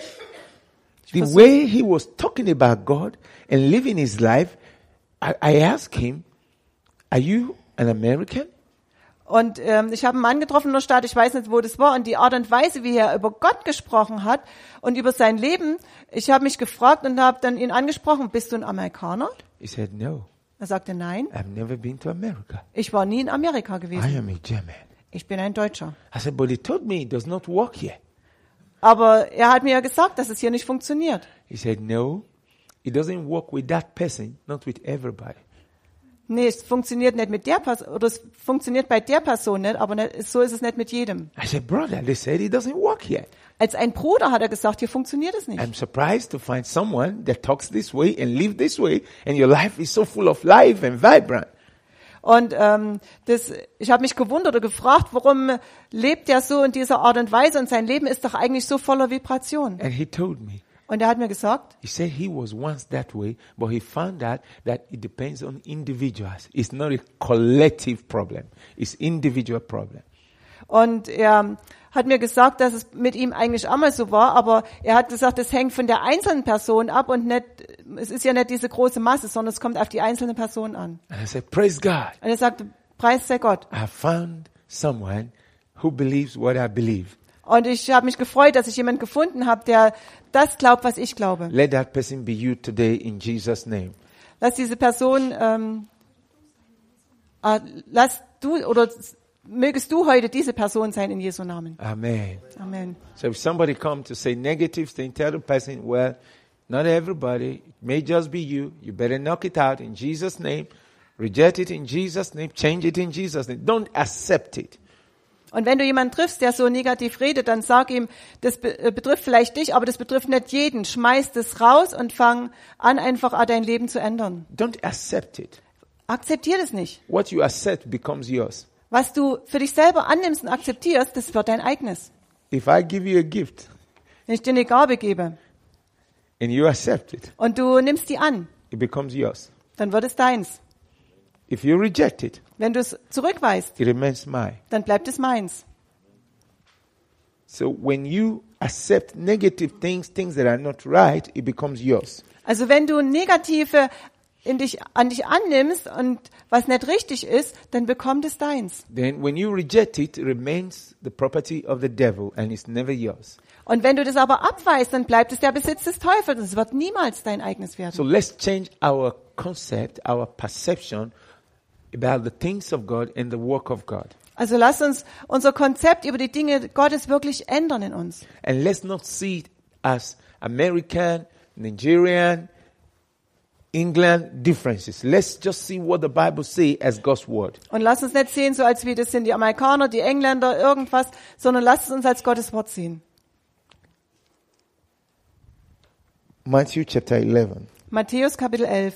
The way he was talking about God and living his life, I asked him, are you an American? Und ich habe einen Mann getroffen in der Stadt, ich weiß nicht, wo das war, und die Art und Weise, wie er über Gott gesprochen hat und über sein Leben, ich habe mich gefragt und habe dann ihn angesprochen, bist du ein Amerikaner? He said, no. Er sagte, nein, I've never been to America. ich war nie in Amerika I gewesen. am a German. Ich bin ein Deutscher. I said, but he told me it does not work here. Aber er hat mir ja gesagt, dass es hier nicht funktioniert. He said, no, it doesn't work with that person, not with everybody. Nee, es funktioniert nicht mit der Person, oder es funktioniert bei der Person nicht, aber nicht, so ist es nicht mit jedem. I said, brother, they said it doesn't work here. Als ein Bruder hat er gesagt, hier funktioniert es nicht. I'm surprised to find someone that talks this way and live this way, and your life is so full of life and vibrant. Und ich habe mich gewundert oder gefragt, warum lebt er so in dieser Art und Weise und sein Leben ist doch eigentlich so voller Vibration. And he told me, Und er hat mir gesagt, he said he was once that way, but he found out that it depends on individuals. It's not a collective problem. It's individual problem. und er hat mir gesagt, dass es mit ihm eigentlich einmal so war, aber er hat gesagt, es hängt von der einzelnen Person ab und nicht, es ist ja nicht diese große Masse, sondern es kommt auf die einzelne Person an. And I said, praise God. Und er sagte, Preis sei Gott. I found someone who believes what I believe. Und ich habe mich gefreut, dass ich jemanden gefunden habe, der das glaubt, was ich glaube. Let that person be you today in Jesus' name. Lass diese Person, mögest du heute diese Person sein in Jesu Namen. Amen. Amen. So if somebody comes to say negative thing, tell the person, well, not everybody. It may just be you. You better knock it out in Jesus' name. Reject it in Jesus' name. Change it in Jesus' name. Don't accept it. Und wenn du jemanden triffst, der so negativ redet, dann sag ihm, das betrifft vielleicht dich, aber das betrifft nicht jeden. Schmeiß das raus und fang an, einfach dein Leben zu ändern. Don't accept it. Akzeptier das nicht. What you accept becomes yours. Was du für dich selber annimmst und akzeptierst, das wird dein eigenes. If I give you a gift Wenn ich dir eine Gabe gebe and you accept it, und du nimmst die an, it becomes yours. dann wird es deins. If you reject it, Wenn du es zurückweist, it remains mine. dann bleibt es meins. So when you accept negative things, things that are not right, it becomes yours. Also wenn du Negative an dich annimmst und was nicht richtig ist, dann bekommt es deins. Then when you reject it, it remains the property of the devil and it's never yours. Und wenn du das aber abweist, dann bleibt es der Besitz des Teufels. Es wird niemals dein eigenes werden. So let's change our concept, our perception about the things of God and the work of God. Also lass uns unser Konzept über die Dinge Gottes wirklich ändern in uns. And let's not see as American, Nigerian, England differences. Let's just see what the Bible says as God's word. Und lasst uns nicht sehen, so als wie das sind die Amerikaner, die Engländer, irgendwas, sondern lasst es uns als Gottes Wort sehen. Matthew chapter 11. Matthäus Kapitel 11.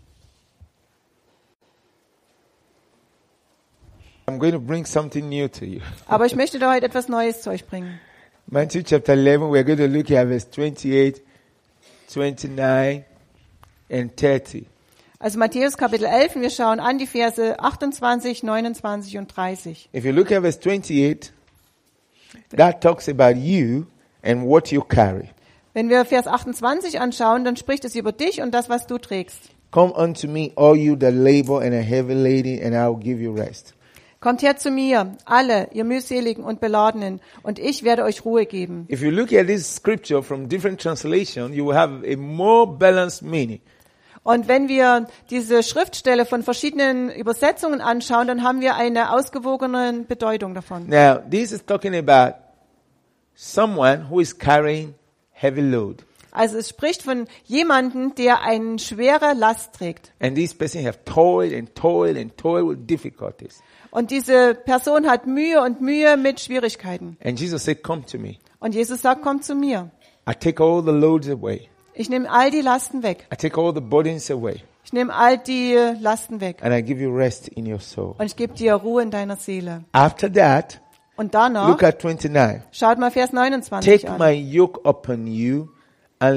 I'm going to bring something new to you. Aber ich möchte da heute etwas Neues zu euch bringen. Matthew chapter 11, we're going to look at verse 28, 29 and 30. Also Matthäus Kapitel 11, wir schauen an die Verse 28, 29 und 30. If you look at verse 28, that talks about you and what you carry. Wenn wir Vers 28 anschauen, dann spricht es über dich und das, was du trägst. Come unto me, all you that labor and are heavy laden, and I will give you rest. Kommt her zu mir, alle, ihr mühseligen und Beladenen, und ich werde euch Ruhe geben. If you look at this scripture from different translations, you will have a more balanced meaning. Und wenn wir diese Schriftstelle von verschiedenen Übersetzungen anschauen, dann haben wir eine ausgewogene Bedeutung davon. Now, this is talking about someone who is carrying heavy load. Also es spricht von jemandem, der eine schwere Last trägt. And this person have toiled and toiled and toiled with difficulties. Und diese Person hat Mühe und Mühe mit Schwierigkeiten. And Jesus said, come to me. Und Jesus sagt, komm zu mir. I take all the loads away. Ich nehme all die Lasten weg. I take all the burdens away. Ich nehme all die Lasten weg. And I give you rest in your soul. Und ich gebe dir Ruhe in deiner Seele. After that, Und danach, look at 29. schaut mal Vers 29 Take an. my yoke upon you and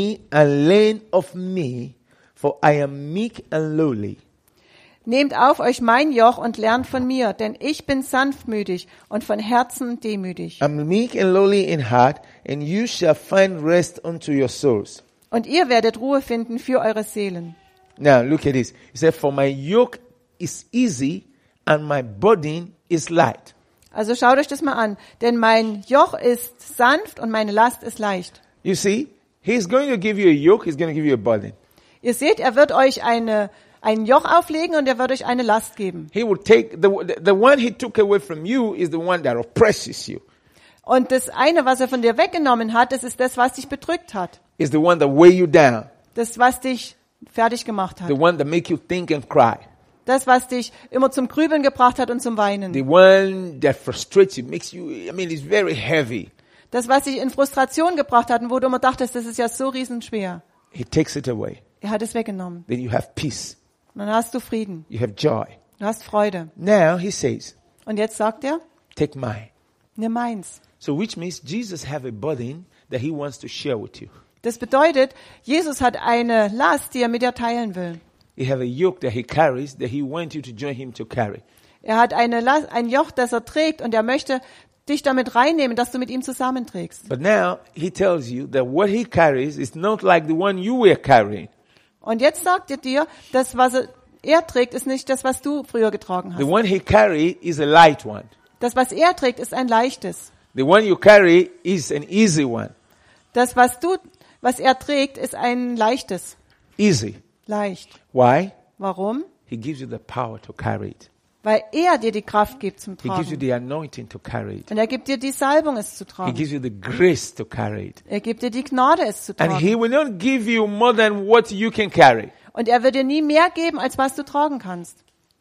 learn of me, for I am meek and lowly. Nehmt auf euch mein Joch und lernt von mir, denn ich bin sanftmütig und von Herzen demütig. I'm meek and lowly in heart, and you shall find rest unto your souls. Und ihr werdet Ruhe finden für eure Seelen. Now look at this. He said, for my yoke is easy and my burden is light. Also schaut euch das mal an, denn mein Joch ist sanft und meine Last ist leicht. You see, he's going to give you a yoke, he's going to give you a burden. Ihr seht, er wird euch ein Joch auflegen und er wird euch eine Last geben. He will take, the one he took away from you is the one that oppresses you. Und das eine, was er von dir weggenommen hat, das ist das, was dich bedrückt hat. Is the one that weigh you down. Das, was dich fertig gemacht hat. The one that make you think and cry. Das, was dich immer zum Grübeln gebracht hat und zum Weinen. The one that frustrates you, makes you, it's very heavy. Das, was dich in Frustration gebracht hat und wo du immer dachtest, das ist ja so riesenschwer. He takes it away. Er hat es weggenommen. Then you have peace. Und dann hast du Frieden. You have joy. Du hast Freude. Now he says, Und jetzt sagt er, take mine. nimm meins. So which means Jesus have a burden that he wants to share with you. Das bedeutet, Jesus hat eine Last, die er mit dir teilen will. He have a yoke that he carries that he wants you to join him to carry. Er hat ein Joch, das er trägt und er möchte dich damit reinnehmen, dass du mit ihm zusammenträgst. But now he tells you that what he carries is not like the one you were carrying. Und jetzt sagt er dir, das, was er trägt, ist nicht das, was du früher getragen The hast. one he carry is a light one. Das, was er trägt, ist ein leichtes. The one you carry is an easy one. Das, was er trägt, ist ein leichtes. Easy. Leicht. Why? Warum? He gives you the power to carry it. Weil er dir die Kraft gibt zum He gives you Tragen. the anointing to carry it. Und er gibt dir die Salbung, es zu He tragen. gives you the grace to carry it. Er gibt dir die Gnade, es zu And he tragen. will not give you more than what you can carry. Und er wird dir nie mehr geben, als was du tragen kannst.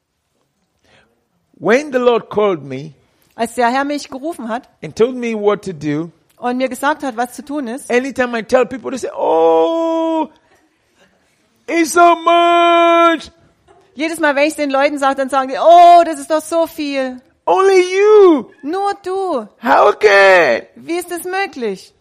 When the Lord called me Als der Herr mich gerufen hat and told me what to do, und mir gesagt hat, was zu tun ist, anytime I tell people, they say, oh, it's so much. jedes Mal, wenn ich es den Leuten sage, dann sagen die, oh, das ist doch so viel. Only you. Nur du. How can? Wie ist das möglich?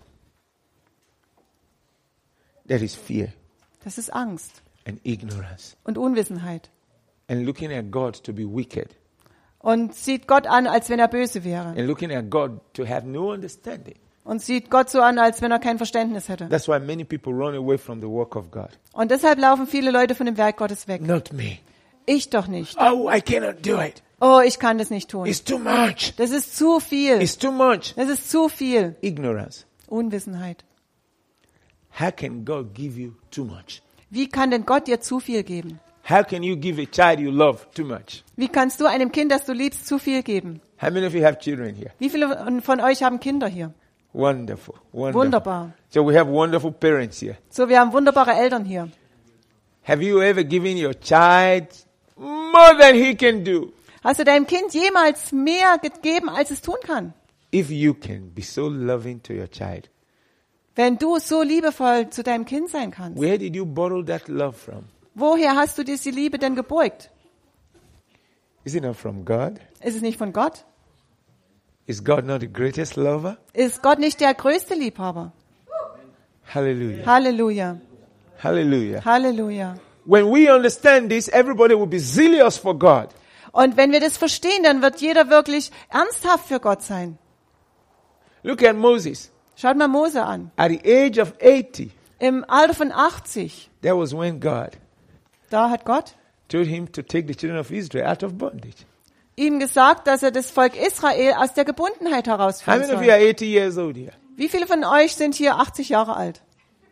That is fear Das ist Angst and ignorance und Unwissenheit. and looking at God to be wicked Und sieht Gott an, als wenn er böse wäre. and looking at God to have no understanding. Und sieht Gott so an, als wenn er kein Verständnis hätte. That's why many people run away from the work of God. Und deshalb laufen viele Leute von dem Werk Gottes weg. Not me. Ich doch nicht. Oh, I cannot do it. Oh, ich kann das nicht tun. It's too much. Das ist zu viel. It's too much. Das ist zu viel. Ignorance. Unwissenheit. How can God give you too much? Wie kann denn Gott dir zu viel geben? How can you give a child you love too much? Wie kannst du einem Kind, das du liebst, zu viel geben? How many of you have children here? Wie viele von euch haben Kinder hier? Wonderful. Wonderful. Wunderbar. So we have wonderful parents here. So, wir haben wunderbare Eltern hier. Have you ever given your child more than he can do? Hast du deinem Kind jemals mehr gegeben, als es tun kann? If you can be so loving to your child, Wenn du so liebevoll zu deinem Kind sein kannst. where did you borrow that love from? Woher hast du diese Liebe denn gebeugt? Is it not from God? Ist es nicht von Gott? Is God not the greatest lover? Ist Gott nicht der größte Liebhaber? Hallelujah. Halleluja. Hallelujah. Halleluja. When we understand this, everybody will be zealous for God. Und wenn wir das verstehen, dann wird jeder wirklich ernsthaft für Gott sein. Look at Moses. Schaut mal Mose an. At the age of 80, Im Alter von 80, that was when God da hat Gott told him to take the children of Israel out of bondage. ihm gesagt, dass er das Volk Israel aus der Gebundenheit How herausführen many of you soll. are 80 years old here? Wie viele von euch sind hier 80 Jahre alt?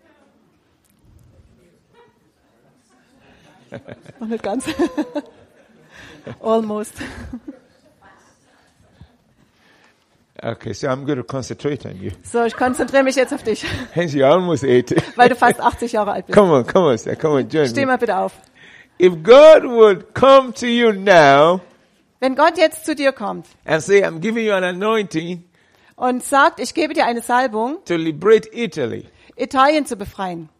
Noch nicht ganz. Almost. Okay, so I'm going to concentrate on you. So, ich konzentriere mich jetzt auf dich, Hence, you're almost 80. weil du fast 80 Jahre alt bist. Come on, sir. Come on, join Steh me. mal bitte auf. If God would come to you now Wenn Gott jetzt zu dir kommt and say, I'm giving you an anointing und sagt, ich gebe dir eine Salbung, to liberate Italy, Italien zu befreien,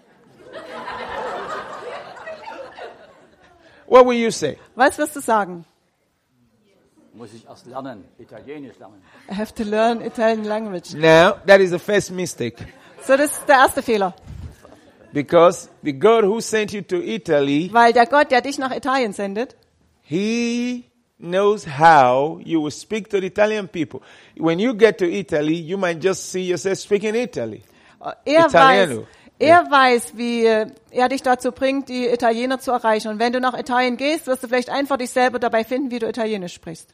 what will you say? was wirst du sagen? Muss ich erst lernen, Italienisch lernen. I have to learn Italian language. Now, that is the first mistake. So, das ist der erste Fehler. Because the God who sent you to Italy, Weil der Gott, der dich nach Italien sendet, He knows how you will speak to the Italian people. When you get to Italy, you might just see yourself speaking Italy. Italiano. Er weiß, wie er dich dazu bringt, die Italiener zu erreichen. Und wenn du nach Italien gehst, wirst du vielleicht einfach dich selber dabei finden, wie du Italienisch sprichst.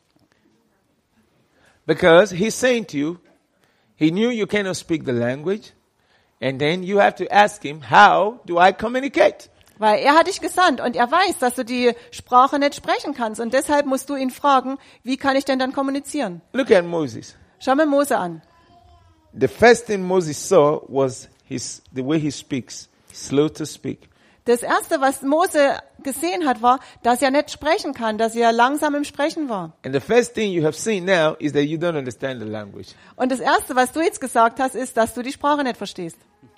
Because He sent you, He knew you cannot speak the language, and then you have to ask Him, how do I communicate? Weil er hat dich gesandt und er weiß, dass du die Sprache nicht sprechen kannst. Und deshalb musst du ihn fragen, wie kann ich denn dann kommunizieren? Look at Moses. Schau mal Mose an. The first thing Moses saw was the way he speaks, slow to speak. Das Erste, was Mose gesehen hat, war, dass er nicht sprechen kann, dass er langsam im Sprechen war. And the first thing you have seen now is that you don't understand the language. Und das Erste, was du jetzt gesagt hast, ist, dass du die Sprache nicht verstehst.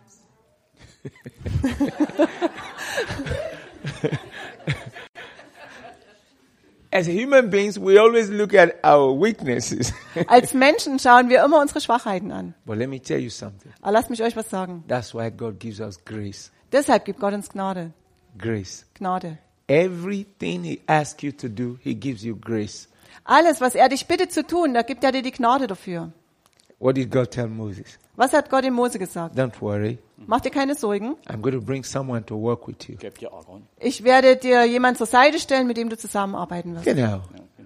As human beings, we always look at our weaknesses. Als Menschen schauen wir immer unsere Schwachheiten an. But let me tell you something. Aber lasst mich euch was sagen. That's why God gives us grace. Deshalb gibt Gott uns Gnade. Grace. Gnade. Everything He asks you to do, He gives you grace. Alles, was er dich bittet zu tun, da gibt er dir die Gnade dafür. What did God tell Moses? Was hat Gott dem Mose gesagt? Don't worry. Mach dir keine Sorgen. I'm going to bring someone to work with you. Gebt ihr Aaron. Ich werde dir jemand zur Seite stellen, mit dem du zusammenarbeiten wirst. Genau.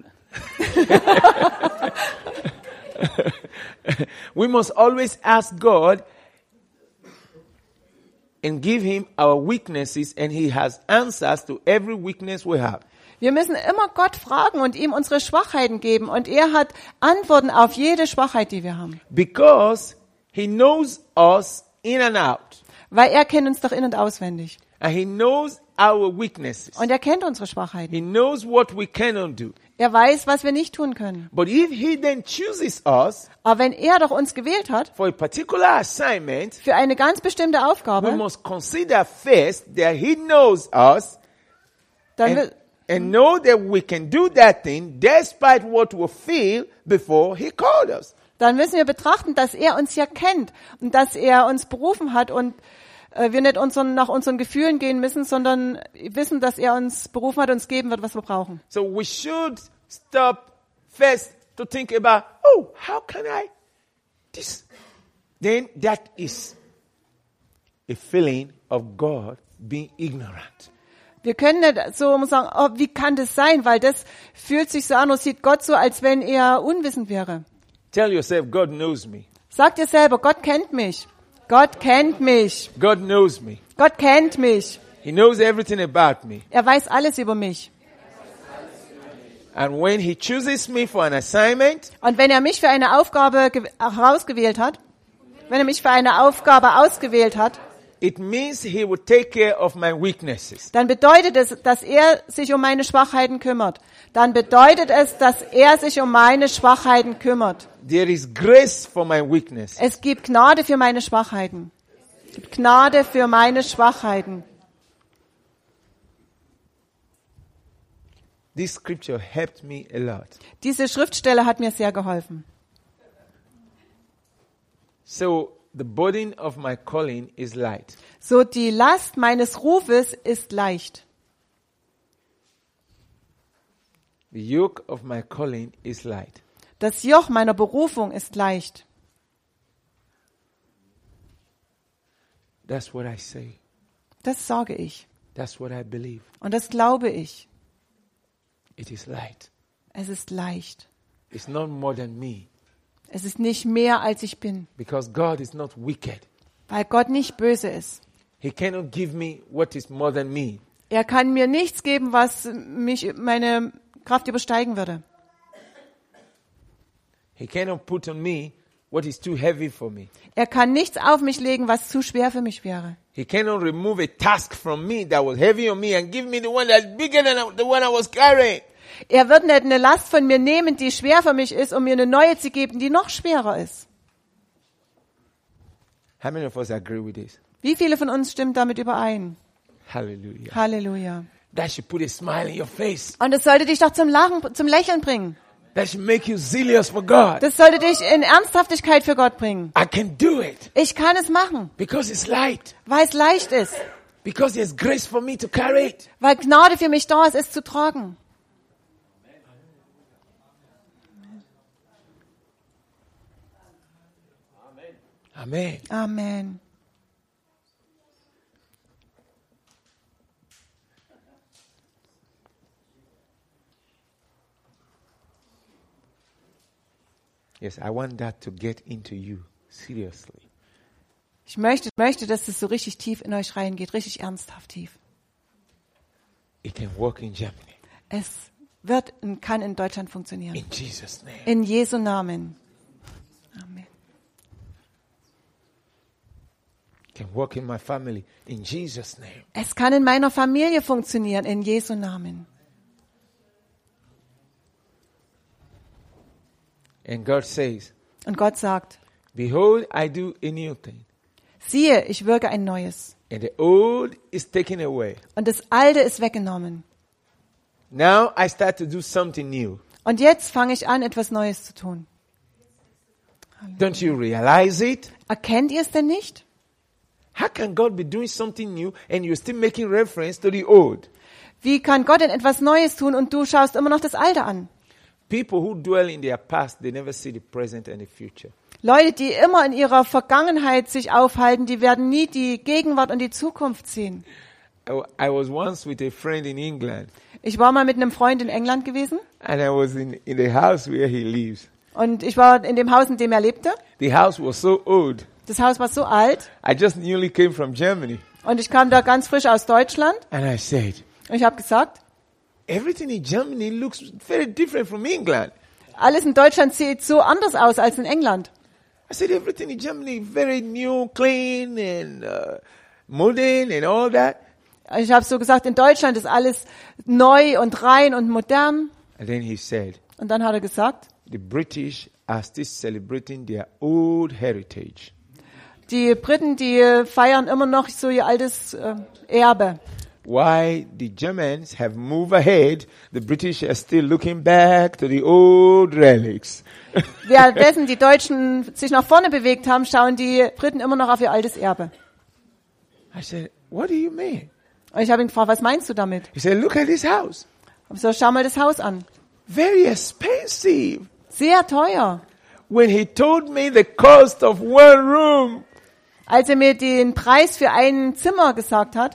We must always ask God and give Him our weaknesses, and He has answers to every weakness we have. Wir müssen immer Gott fragen und ihm unsere Schwachheiten geben. Und er hat Antworten auf jede Schwachheit, die wir haben. Because He knows us in and out. Weil er kennt uns doch in- und auswendig. And He knows our weaknesses. Und er kennt unsere Schwachheiten. He knows what we cannot do. Er weiß, was wir nicht tun können. But if He then chooses us Aber wenn er doch uns gewählt hat, for a particular assignment, für eine ganz bestimmte we Aufgabe, must consider first that He knows us dann, and know that we can do that thing despite what we feel before He called us. dann müssen wir betrachten, dass er uns ja kennt und dass er uns berufen hat und wir nicht nach unseren Gefühlen gehen müssen, sondern wissen, dass er uns berufen hat und uns geben wird, was wir brauchen. So we should stop first to think about, oh, how can I this? Then that is a feeling of God being ignorant. Wir können nicht so sagen, oh, wie kann das sein? Weil das fühlt sich so an und sieht Gott so, als wenn er unwissend wäre. Tell yourself, God knows me. Sag dir selber, Gott kennt mich. Gott kennt mich. God knows me. Gott kennt mich. He knows everything about me. Er weiß alles über mich. And when He chooses me for an assignment, Und wenn er mich für eine Aufgabe herausgewählt hat, wenn er mich für eine Aufgabe ausgewählt hat, it means he will take care of my weaknesses. dann bedeutet es, dass er sich um meine Schwachheiten kümmert. Dann bedeutet es, dass er sich um meine Schwachheiten kümmert. There is grace for my weakness. Es gibt Gnade für meine Schwachheiten. Es gibt Gnade für meine Schwachheiten. This scripture helped me a lot. Diese Schriftstelle hat mir sehr geholfen. So the burden of my calling is light. So, die Last meines Rufes ist leicht. The yoke of my calling is light. Das Joch meiner Berufung ist leicht. That's what I say. Das sage ich. That's what I believe. Und das glaube ich. It is light. Es ist leicht. It's not more than me. Es ist nicht mehr, als ich bin. Because God is not wicked. Weil Gott nicht böse ist. He cannot give me what is more than me. Er kann mir nichts geben, was meine Kraft übersteigen würde. He cannot put on me what is too heavy for me. Er kann nichts auf mich legen, was zu schwer für mich wäre. He cannot remove a task from me that was heavy on me and give me the one that's bigger than the one I was carrying. Er wird nicht eine Last von mir nehmen, die schwer für mich ist, um mir eine neue zu geben, die noch schwerer ist. How many of us agree with this? Wie viele von uns stimmen damit überein? Hallelujah. Halleluja. That should put a smile in your face. Und es sollte dich doch zum Lachen, zum Lächeln bringen. That should make you zealous for God. Das sollte dich in Ernsthaftigkeit für Gott bringen. I can do it Ich kann es machen, because it's light. weil es leicht ist. Because there's grace for me to carry it. Weil Gnade für mich da ist, es zu tragen. Amen. Amen. Yes, I want that to get into you seriously. Ich möchte, dass es so richtig tief in euch reingeht, richtig ernsthaft tief. It can work in Germany. Es wird und kann in Deutschland funktionieren. In Jesus' name. In Jesu Namen. Amen. It can work in my family. In Jesus' name. Es kann in meiner Familie funktionieren, in Jesu Namen. And God says, Und Gott sagt, behold, I do a new thing. siehe, ich wirke ein Neues. And the old is taken away. Und das Alte ist weggenommen. Now I start to do something new. Und jetzt fange ich an, etwas Neues zu tun. Don't you realize it? Erkennt ihr es denn nicht? How can God be doing something new and you're still making reference to the old? Wie kann Gott denn etwas Neues tun und du schaust immer noch das Alte an? People who dwell in their past, they never see the present and the future. Leute, die immer in ihrer Vergangenheit sich aufhalten, die werden nie die Gegenwart und die Zukunft sehen. I was once with a friend in England, Ich war mal mit einem Freund in England gewesen and I was in the house where he lives. und ich war in dem Haus, in dem er lebte. The house was so old. Das Haus war so alt I just newly came from Germany. und ich kam da ganz frisch aus Deutschland And I said, und ich habe gesagt, everything in Germany looks very different from England. alles in Deutschland sieht so anders aus als in England. I said, everything in Germany very new, clean, and modern and all that. Ich habe so gesagt, in Deutschland ist alles neu und rein und modern. And then he said, Und dann hat er gesagt, the British are still celebrating their old heritage. die Briten, die feiern immer noch so ihr altes Erbe. Why the Germans have moved ahead, the British are still looking back to the old relics. Währenddessen die Deutschen sich nach vorne bewegt haben, schauen die Briten immer noch auf ihr altes Erbe. I said, what do you mean? Und ich habe ihn gefragt, was meinst du damit? He said, look at this house. Ich so, schau mal das Haus an. Very expensive. Sehr teuer. When he told me the cost of one room, Als er mir den Preis für ein Zimmer gesagt hat,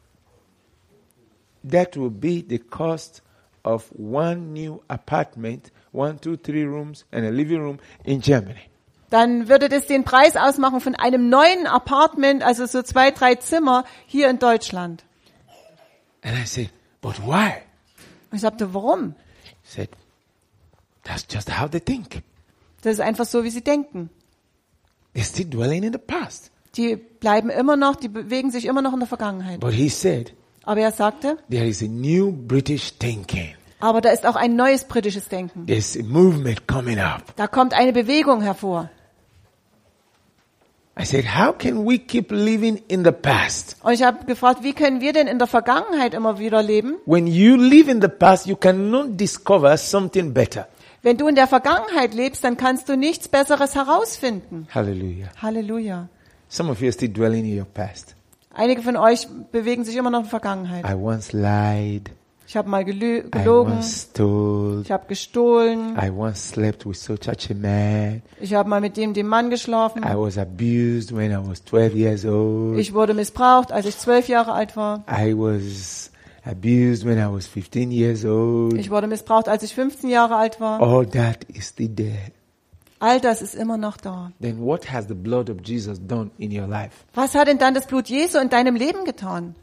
that will be the cost of one new apartment, 1, 2, 3 rooms and a living room in Germany. dann würde das den Preis ausmachen von einem neuen Apartment, also so 2, 3 Zimmer hier in Deutschland. And I said, but why? Und ich sagte, warum? He said, that's just how they think. Das ist einfach so, wie sie denken. They're still dwelling in the past. Die bleiben immer noch, die bewegen sich immer noch in der Vergangenheit. But he said, Aber er sagte, there is a new British thinking. aber da ist auch ein neues britisches Denken. There's a movement coming up. Da kommt eine Bewegung hervor. I said, how can we keep living in the past? Und ich habe gefragt, wie können wir denn in der Vergangenheit immer wieder leben? When you live in the past, you cannot discover something better. Wenn du in der Vergangenheit lebst, dann kannst du nichts Besseres herausfinden. Hallelujah. Halleluja. Some of you are still dwelling in your past. Einige von euch bewegen sich immer noch in der Vergangenheit. I once lied. Ich habe mal I gelogen, once stole. ich habe gestohlen, I once slept with such a man. ich habe mal mit dem Mann geschlafen, I was abused when I was 12 years old. ich wurde missbraucht, als ich 12 Jahre alt war. I was abused when I was 15 years old. Ich wurde missbraucht, als ich 15 Jahre alt war. All that is still there. All das ist immer noch da. Then what has the blood of Jesus done in your life? Was hat denn dann das Blut Jesu in deinem Leben getan?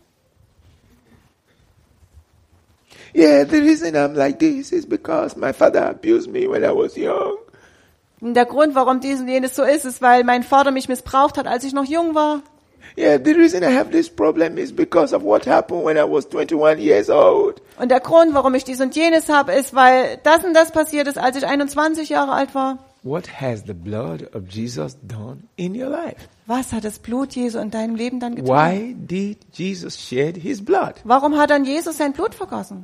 Yeah, the reason I'm like this is because my father abused me when I was young. Und der Grund, warum dies und jenes so ist, weil mein Vater mich missbraucht hat, als ich noch jung war. Yeah, the reason I have this problem is because of what happened when I was 21 years old. Und der Grund, warum ich dies und jenes habe, ist, weil das und das passiert ist, als ich 21 Jahre alt war. What has the blood of Jesus done in your life? Was hat das Blut Jesu in deinem Leben dann getan? Why did Jesus shed his blood? Warum hat dann Jesus sein Blut vergossen?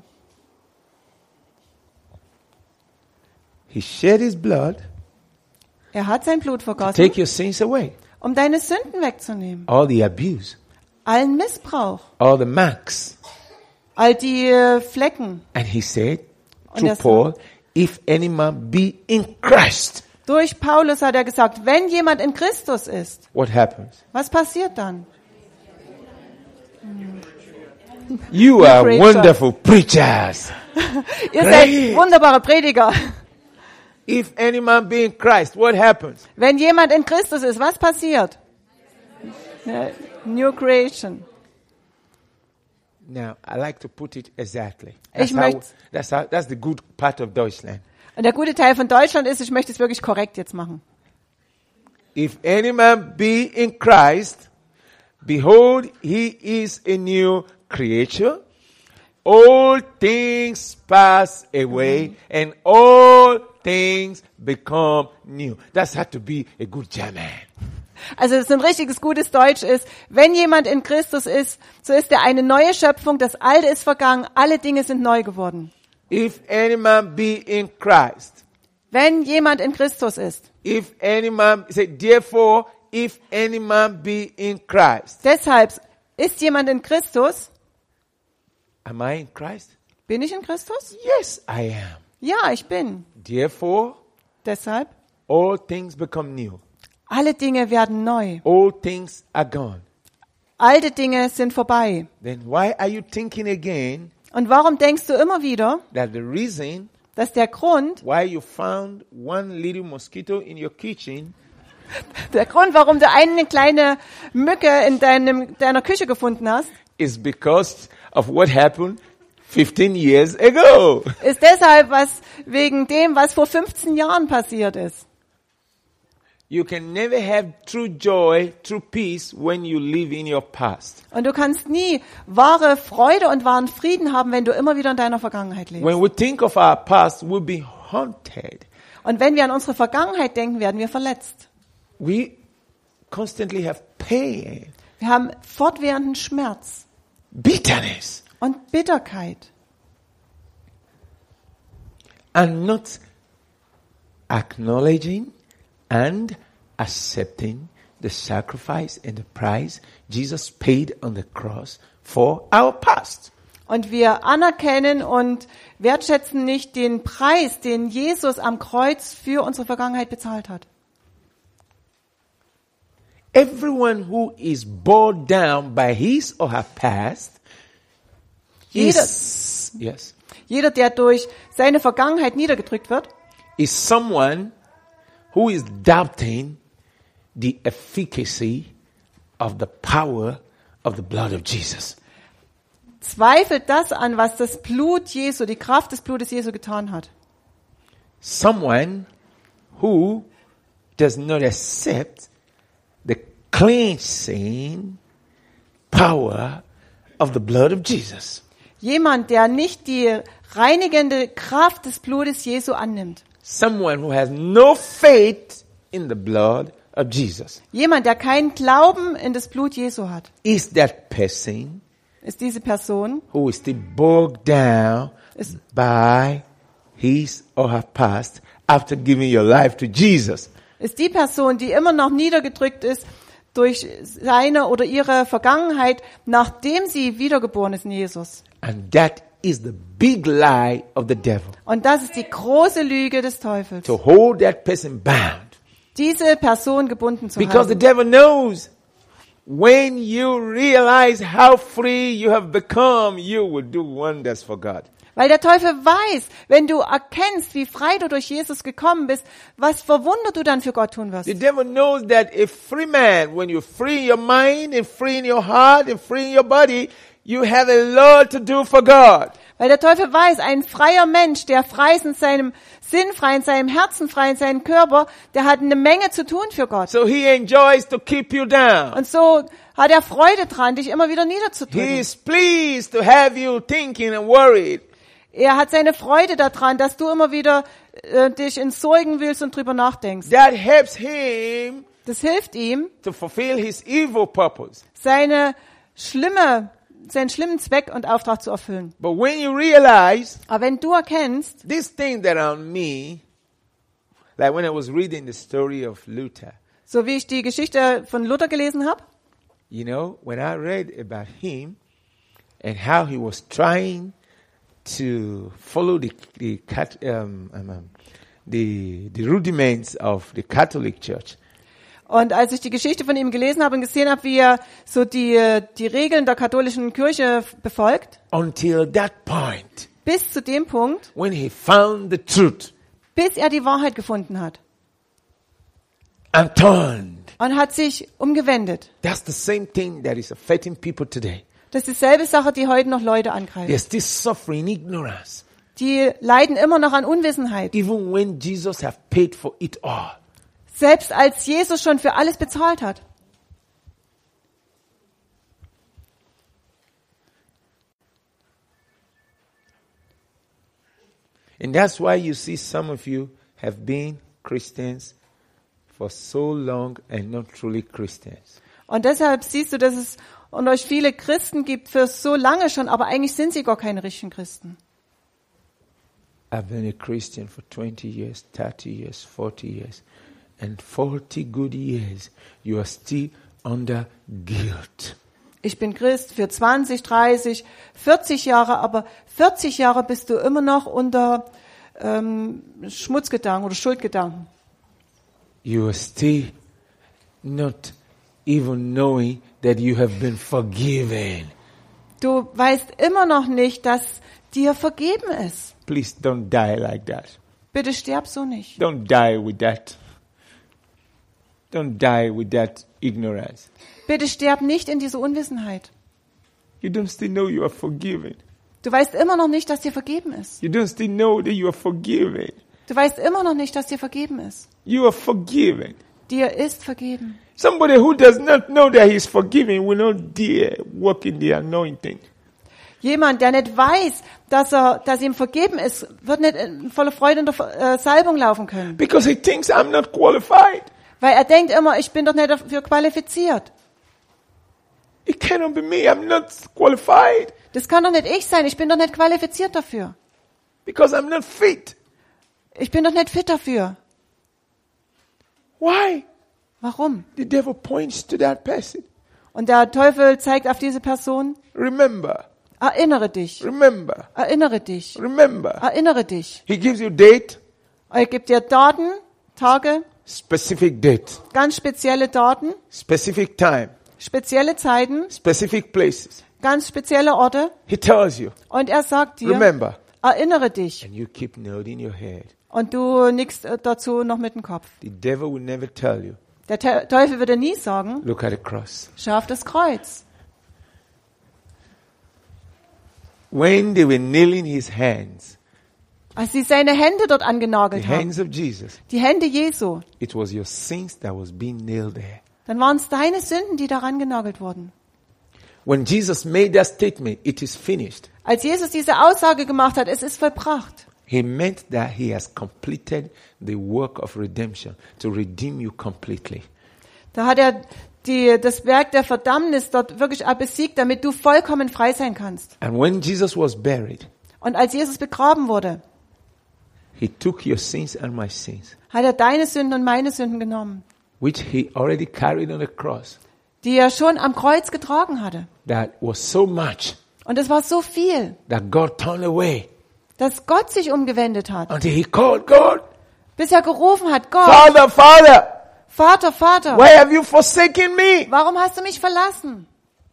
He shed his blood Er hat sein Blut to vergossen, take your sins away. um deine Sünden wegzunehmen. All the abuse, Allen Missbrauch, all the marks. all die Flecken. And he said Und to er Paul, if any man be in Christ, Durch Paulus hat er gesagt, wenn jemand in Christus ist, what happens? was passiert dann? You are Preacher. wonderful preachers. Ihr Great. seid wunderbare Prediger. If any man be in Christ, what happens? Wenn jemand in Christus ist, was passiert? New Creation. Now, I like to put it exactly. Ich möchte- That's the good part of Deutschland. Und der gute Teil von Deutschland ist, ich möchte es wirklich korrekt jetzt machen. If any man be in Christ, behold, he is a new creature. All things pass away, and all things become new. That's had to be a good German. Also es ist ein richtiges gutes Deutsch ist, wenn jemand in Christus ist, so ist er eine neue Schöpfung, das Alte ist vergangen, alle Dinge sind neu geworden. If any man be in Christ, Wenn jemand in Christus ist. if any man, say, therefore, if any man be in Christ. Deshalb ist jemand in Christus. Am I in Christ? Bin ich in Christus? Yes, I am. Ja, ich bin. Therefore, Deshalb, all things become new. alle Dinge werden neu. All things are gone. Alte Dinge sind vorbei. Then why are you thinking again Und warum denkst du immer wieder, that the reason dass der Grund, why you found one little mosquito in your kitchen warum du eine kleine Mücke in deiner Küche gefunden hast, is because of what happened 15 years ago? ist deshalb wegen dem, was vor 15 Jahren passiert ist. You can never have true joy, true peace when you live in your past. Und du kannst nie wahre Freude und wahren Frieden haben, wenn du immer wieder in deiner Vergangenheit lebst. When we think of our past, we'll be haunted. Und wenn wir an unsere Vergangenheit denken, werden wir verletzt. We constantly have pain, Wir haben fortwährenden Schmerz bitterness, und Bitterkeit. and not acknowledging and accepting the sacrifice and the price Jesus paid on the cross for our past. Und wir anerkennen und wertschätzen nicht den Preis, den Jesus am Kreuz für unsere Vergangenheit bezahlt hat. Everyone who is bowed down by his or her past is, yes, Jeder, der durch seine Vergangenheit niedergedrückt wird, is someone who is doubting the efficacy of the power of the blood of Jesus. zweifelt das an, was das Blut Jesu, die Kraft des Blutes Jesu getan hat. Someone who does not accept cleansing power of the blood of Jesus. Jemand, der nicht die reinigende Kraft des Blutes Jesu annimmt. Someone who has no faith in the blood of Jesus. Jemand, der keinen Glauben in das Blut Jesu hat. Is that person Ist diese Person, who is still bogged down ist, by his or her past after giving your life to Jesus. ist die Person, die immer noch niedergedrückt ist durch seine oder ihre Vergangenheit, nachdem sie wiedergeboren ist in Jesus. And that is the big lie of the devil. Und das ist die große Lüge des Teufels, To hold that person bound. diese Person gebunden zu Because the halten. devil knows when you realize how free you have become, you will do wonders for God. Weil der Teufel weiß, wenn du erkennst, wie frei du durch Jesus gekommen bist, was für Wunder du dann für Gott tun wirst. The devil knows that a free man, when you're free in your mind and free in your heart and free in your body, you have a lot to do for God. Weil der Teufel weiß, ein freier Mensch, der frei ist in seinem Sinn, frei in seinem Herzen, frei in seinem Körper, der hat eine Menge zu tun für Gott. So he enjoys to keep you down. Und so hat er Freude dran, dich immer wieder He niederzudrücken. is pleased to have you thinking and worried. Er hat seine Freude daran, dass du immer wieder dich in Sorgen wühlst und drüber nachdenkst. That helps him Das hilft ihm, to fulfill his evil purpose. seinen schlimmen Zweck und Auftrag zu erfüllen. But when you realize Aber wenn du erkennst, these things that are on me, like when I was reading the story of Luther, so wie ich die Geschichte von Luther gelesen habe, you know, when I read about him and how he was trying to follow the rudiments of the Catholic Church, und als ich die Geschichte von ihm gelesen habe und gesehen habe, wie er so die Regeln der katholischen Kirche befolgt, until that point, bis zu dem Punkt, when he found the truth bis er die Wahrheit gefunden hat and turned. und hat sich umgewendet. That's the same thing that is affecting people today. Das ist dieselbe Sache, die heute noch Leute They're angreift. still suffering ignorance, Die leiden immer noch an Unwissenheit. even when Jesus have paid for it all. Selbst als Jesus schon für alles bezahlt hat. And that's why you see some of you have been Christians for so long and not truly Christians. Und deshalb siehst du, dass es unter euch viele Christen gibt für so lange schon, aber eigentlich sind sie gar keine richtigen Christen. I've been a Christian for 20 years, 30 years, 40 years. And 40 good years, you are still under guilt. Ich bin Christ für 20, 30, 40 Jahre, aber 40 Jahre bist du immer noch unter Schmutzgedanken oder Schuldgedanken. You are still not even knowing that you have been forgiven. Du weißt immer noch nicht, dass dir vergeben ist. Please don't die like that. Bitte sterb so nicht. Don't die with that. Don't die with that ignorance. Bitte sterb nicht in dieser Unwissenheit. You don't still know you are forgiven. Du weißt immer noch nicht, dass dir vergeben ist. You don't still know that you are forgiven. Du weißt immer noch nicht, dass dir vergeben ist. You are forgiven. Dir ist vergeben. Somebody who does not know that he is forgiven will not dare walk in the anointing. Jemand, der nicht weiß, dass ihm vergeben ist, wird nicht in voller Freude in der Salbung laufen können. Because he thinks I'm not qualified. Weil er denkt immer, ich bin doch nicht dafür qualifiziert. It cannot be me. I'm not qualified. Das kann doch nicht ich sein. Ich bin doch nicht qualifiziert dafür. Because I'm not fit. Ich bin doch nicht fit dafür. Why? Warum? The devil points to that person. Und der Teufel zeigt auf diese Person. Remember. Erinnere dich. Remember. Erinnere dich. Remember. Erinnere dich. He gives you date. Er gibt dir Daten, Tage, Specific date. ganz spezielle Daten, Specific time. spezielle Zeiten, Specific places. ganz spezielle Orte. He tells you. Und er sagt dir, Remember. erinnere dich. And you keep nodding your head. Und du nickst dazu noch mit dem Kopf. The devil will never tell you. Der Teufel würde nie sagen, Look at the cross. schau auf das Kreuz. When they were nailing his hands, Als sie seine Hände dort the angenagelt haben, hands of Jesus, die Hände Jesu, it was your sins that was being nailed there. dann waren es deine Sünden, die daran genagelt wurden. When Jesus made that statement, it is finished, Als Jesus diese Aussage gemacht hat, es ist vollbracht, he meant that he has completed the work of redemption to redeem you completely. da hat er das Werk der Verdammnis dort wirklich besiegt, damit du vollkommen frei sein kannst. And when Jesus was buried, Und als Jesus begraben wurde, he took your sins and my sins, hat er deine Sünden und meine Sünden genommen, which he already carried on the cross. die er schon am Kreuz getragen hatte. That was so much Und es war so viel, that God turned away dass Gott sich umgewendet hat, until he called God, bis er gerufen hat, Gott, Father, Father, Vater, Vater, why have you forsaken me? warum hast du mich verlassen?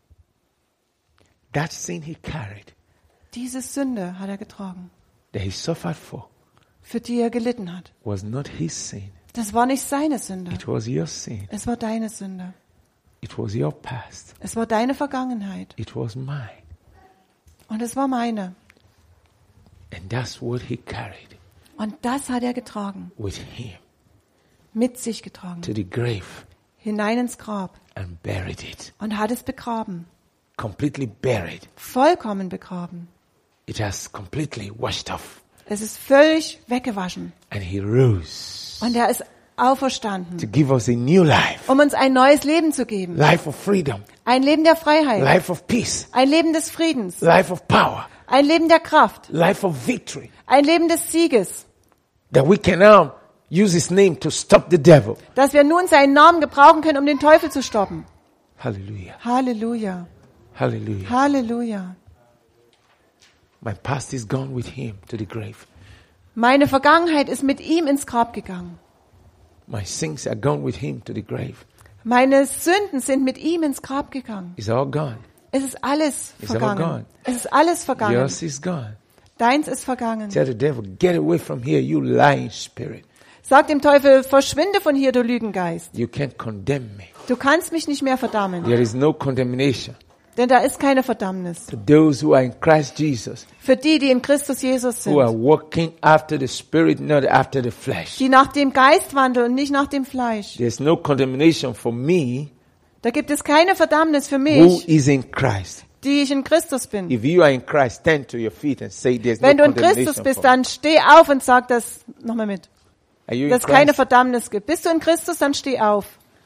That sin he carried, Diese Sünde hat er getragen, that he suffered for, für die er gelitten hat. was not his sin. Das war nicht seine Sünde, It was your sin. es war deine Sünde. It was your past. Es war deine Vergangenheit It was mine. und es war meine. And that's what he carried Und das hat er getragen, with him mit sich getragen, to the grave hinein ins Grab and buried it. und hat es begraben, Completely buried. vollkommen begraben. It has completely washed off. Es ist völlig weggewaschen And he rose und er ist auferstanden, to give us a new life. um uns ein neues Leben zu geben. Life of freedom. Ein Leben der Freiheit, Life of peace. ein Leben des Friedens, Life of power. ein Leben der Kraft, Life of victory. ein Leben des Sieges, That we can now use his name to stop the devil. dass wir nun seinen Namen gebrauchen können, um den Teufel zu stoppen. Hallelujah. Halleluja, Hallelujah. Halleluja. My past is gone with him to the grave. Meine Vergangenheit ist mit ihm ins Grab gegangen. My sins are gone with him to the grave. Meine Sünden sind mit ihm ins Grab gegangen. It's all gone. Es ist alles Is all vergangen. gone. Es ist alles vergangen. Yours is gone. Deins ist vergangen. Tell the devil, get away from here, you lying spirit. Sag dem Teufel, verschwinde von hier, du Lügengeist. You can't condemn me. Du kannst mich nicht mehr verdammen, There is no condemnation denn da ist keine Verdammnis. to those who are in Christ Jesus, Für die, die in Christus Jesus who are sind, walking after the spirit, not after the flesh. die nach dem Geist wandeln und nicht nach dem Fleisch. There's no condemnation for me Da gibt es keine Verdammnis für who mich, is in Christ. die ich in Christus bin. If you are in Christ, stand to your feet and say there's Wenn no du in condemnation Christus bist, for me. dann steh auf und sag das nochmal mit. Are you in Dass es keine Christ? Verdammnis gibt. Bist du in Christus, dann steh auf.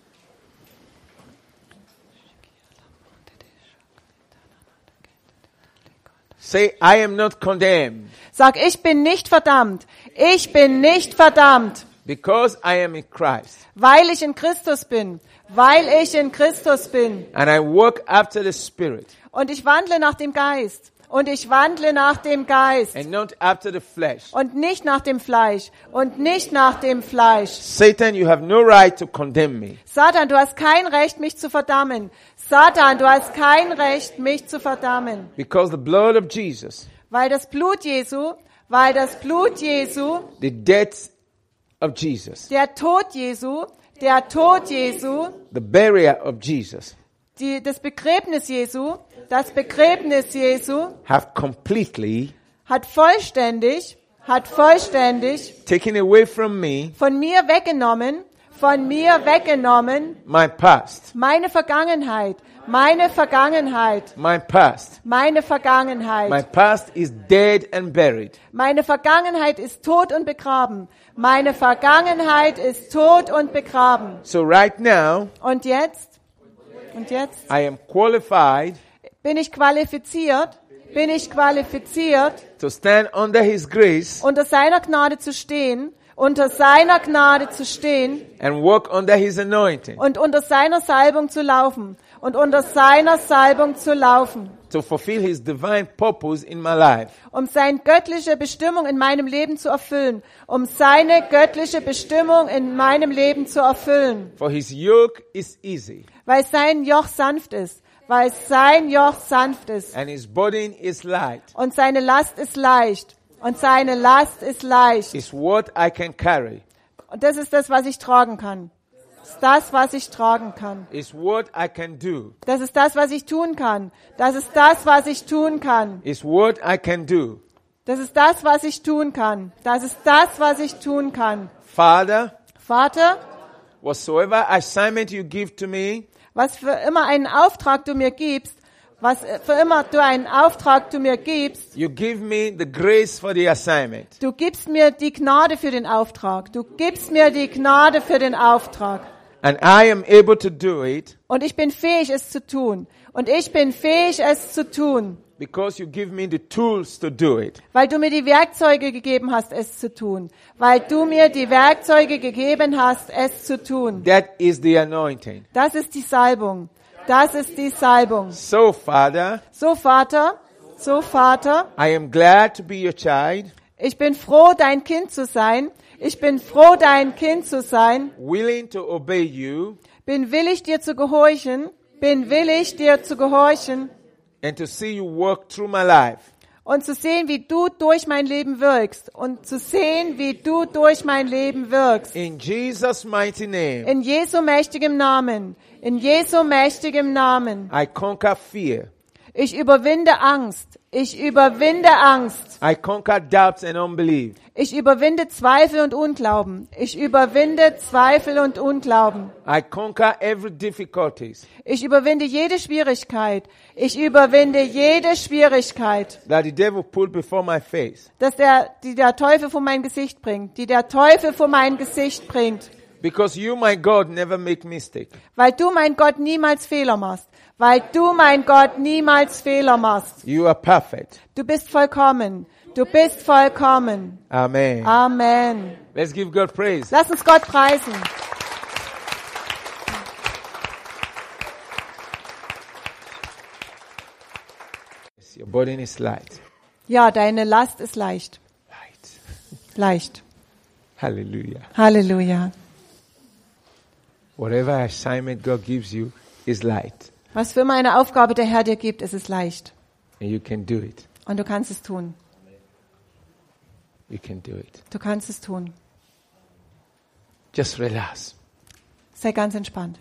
Say, I am not condemned Sag, ich bin nicht verdammt. Ich bin nicht verdammt, because I am in Christ. weil ich in Christus bin. Weil ich in Christus bin. And I walk after the spirit Und ich wandle nach dem Geist. Und ich wandle nach dem Geist. and not after the flesh. Und nicht nach dem Fleisch. Und nicht nach dem Fleisch. Satan, you have no right to condemn me. Satan, du hast kein Recht, mich zu verdammen. Satan, du hast kein Recht, mich zu verdammen. Because the blood of Jesus, Weil das Blut Jesu, the death of Jesus, der Tod Jesu, the burial of Jesus das Begräbnis Jesu have completely hat vollständig taken away from me von mir weggenommen, my past, meine Vergangenheit. my past. Meine Vergangenheit. My past is dead and buried. Meine Vergangenheit ist tot und begraben. Meine Vergangenheit ist tot und begraben. So right now, Und jetzt I am qualified bin ich qualifiziert, to stand under His grace unter seiner Gnade zu stehen and walk under His anointing und unter seiner Salbung zu laufen. to fulfill His divine purpose in my life. Um seine göttliche Bestimmung in meinem Leben zu erfüllen. For His yoke is easy Weil sein Joch sanft ist. and His burden is light. Und seine Last ist leicht. It's what I can carry. Und das ist das, was ich tragen kann. It's what I can do. Das ist das, was ich tun kann. It's what I can do. Father, Father, whatsoever assignment you give to me, was für immer einen Auftrag du mir gibst, was für immer du einen Auftrag du mir gibst, you give me the grace for the assignment. du gibst mir die Gnade für den Auftrag. Du gibst mir die Gnade für den Auftrag. And I am able to do it Und ich bin fähig, es zu tun. Und ich bin fähig, es zu tun, because you give me the tools to do it. weil du mir die Werkzeuge gegeben hast, es zu tun. Weil du mir die Werkzeuge gegeben hast, es zu tun. That is the anointing. Das ist die Salbung. Das ist die Salbung. So, Father, So, Vater, I am glad to be your child, ich bin froh, dein Kind zu sein. Ich bin froh, dein Kind zu sein. willing to obey you Bin willig, dir zu gehorchen. Bin willig, dir zu gehorchen. and to see you work through my life. Und zu sehen, wie du durch mein Leben wirkst. Und zu sehen, wie du durch mein Leben wirkst. In Jesus' mighty name, In Jesu mächtigem Namen. In Jesu mächtigem Namen. I conquer fear. Ich überwinde Angst. Ich überwinde Angst. I conquer doubts and unbelief. Ich überwinde Zweifel und Unglauben. Ich überwinde Zweifel und Unglauben. I conquer every difficulties Ich überwinde jede Schwierigkeit. Ich überwinde jede Schwierigkeit, that the devil put before my face. die der Teufel vor mein Gesicht bringt. Die der Teufel vor mein Gesicht bringt. Because you, my God, never make mistake. Weil du, mein Gott, niemals Fehler machst. Weil du, mein Gott, niemals Fehler machst. You are perfect. Du bist vollkommen. Du bist vollkommen. Amen. Amen. Let's give God praise. Lass uns Gott preisen. Your burden is light. Ja, deine Last ist leicht. Light. Leicht. Hallelujah. Halleluja. Whatever assignment God gives you is light. Was für immer eine Aufgabe der Herr dir gibt, es ist leicht. And you can do it. Und du kannst es tun. You can do it. Du kannst es tun. Just relax. Sei ganz entspannt.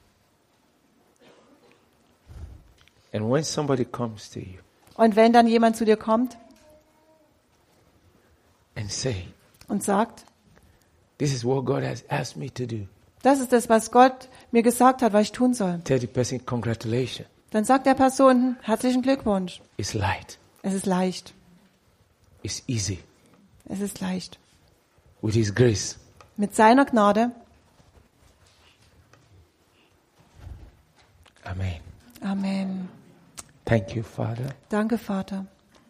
And when somebody comes to you Und wenn dann jemand zu dir kommt and say, und sagt, this is what God has asked me to do, das ist das, was Gott mir gesagt hat, was ich tun soll, tell the person, congratulations. dann sagt der Person, herzlichen Glückwunsch. It's light. Es ist leicht. It's easy. Es ist leicht. With His grace. Mit seiner Gnade. Amen. Amen. Thank you, Father, Danke, Vater,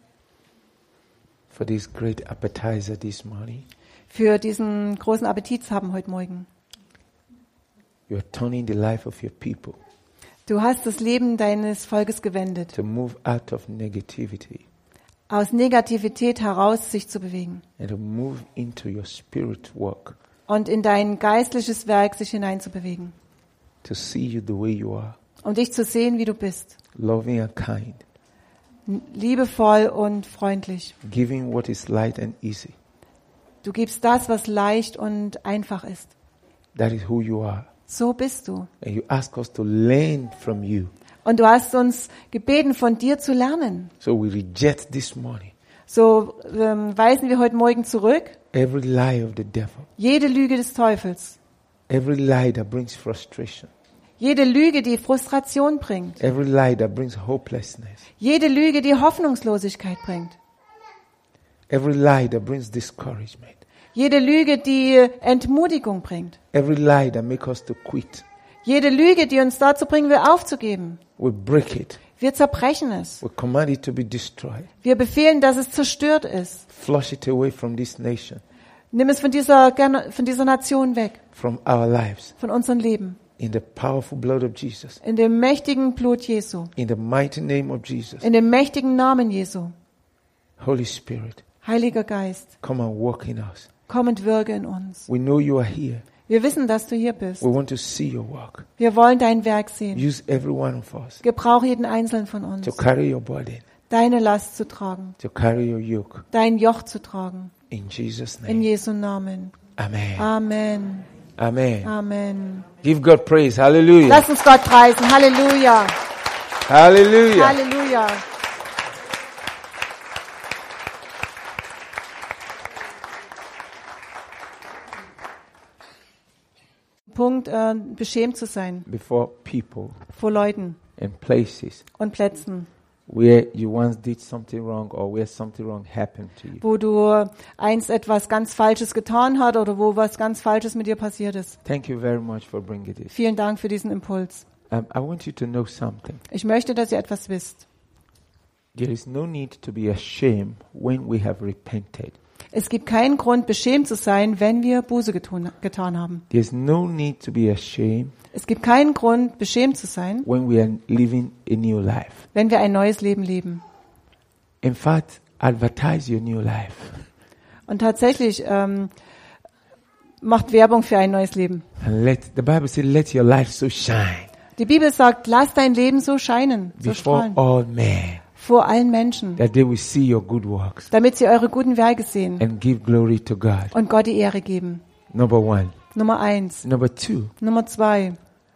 for this great appetizer this morning. für diesen großen Appetit haben heute Morgen. You are turning the life of your people Du hast das Leben deines Volkes gewendet, to move out of negativity aus Negativität heraus sich zu bewegen and to move into your spirit work, und in dein geistliches Werk sich hineinzubewegen. to see you the way you are, Um dich zu sehen, wie du bist. loving and kind, Liebevoll und freundlich. giving what is light and easy. Du gibst das, was leicht und einfach ist. That is who you are. So bist du. And you ask us to learn from you. Und du hast uns gebeten, von dir zu lernen. So we reject this morning So weisen wir heute Morgen zurück every lie of the devil, jede Lüge des Teufels. every lie that brings frustration, Jede Lüge, die Frustration bringt. every lie that brings hopelessness, Jede Lüge, die Hoffnungslosigkeit bringt. every lie that brings discouragement, Jede Lüge, die Entmutigung bringt. every lie that makes us to quit. Jede Lüge, die uns dazu bringen will, aufzugeben. We break it. Wir zerbrechen es. We command it to be destroyed. Wir befehlen, dass es zerstört ist. Flush it away from this nation, Nimm es von dieser Nation weg, from our lives. von unserem Leben. In the powerful blood of Jesus. In dem mächtigen Blut Jesu. In the mighty name of Jesus. In dem mächtigen Namen Jesu. Holy Spirit, Heiliger Geist, come and work in us. komm und wirke in uns. We know you are here. Wir wissen, dass du hier bist. We want to see your work. Wir wollen dein Werk sehen. Use every one of us Gebrauch jeden einzelnen von uns, to carry your burden, deine Last zu tragen, to carry your yoke. dein Joch zu tragen. In Jesus' In name. Jesu Namen. Amen. Amen. Amen. Amen. Give God praise. Hallelujah. Lass uns Gott preisen. Halleluja. Hallelujah. Halleluja. Punkt, beschämt zu sein before people vor Leuten and places und Plätzen, where you once did something wrong or where something wrong happened to you. wo du einst etwas ganz Falsches getan hast oder wo was ganz Falsches mit dir passiert ist. Thank you very much for bringing this. Vielen Dank für diesen Impuls. I want you to know something. Ich möchte, dass ihr etwas wisst. There is no need to be ashamed when we have repented. Es gibt keinen Grund, beschämt zu sein, wenn wir Buße getan haben. There's no need to be ashamed Es gibt keinen Grund, beschämt zu sein, when we are living a new life. wenn wir ein neues Leben leben. In fact, advertise your new life. Und tatsächlich macht Werbung für ein neues Leben. And the Bible says, let your light so shine Die Bibel sagt, lass dein Leben so scheinen, so before strahlen, all men, vor allen Menschen, that they will see your good works damit sie eure guten Werke sehen and give glory to God. und Gott die Ehre geben. Number one. Nummer 1. Number two, Nummer 2.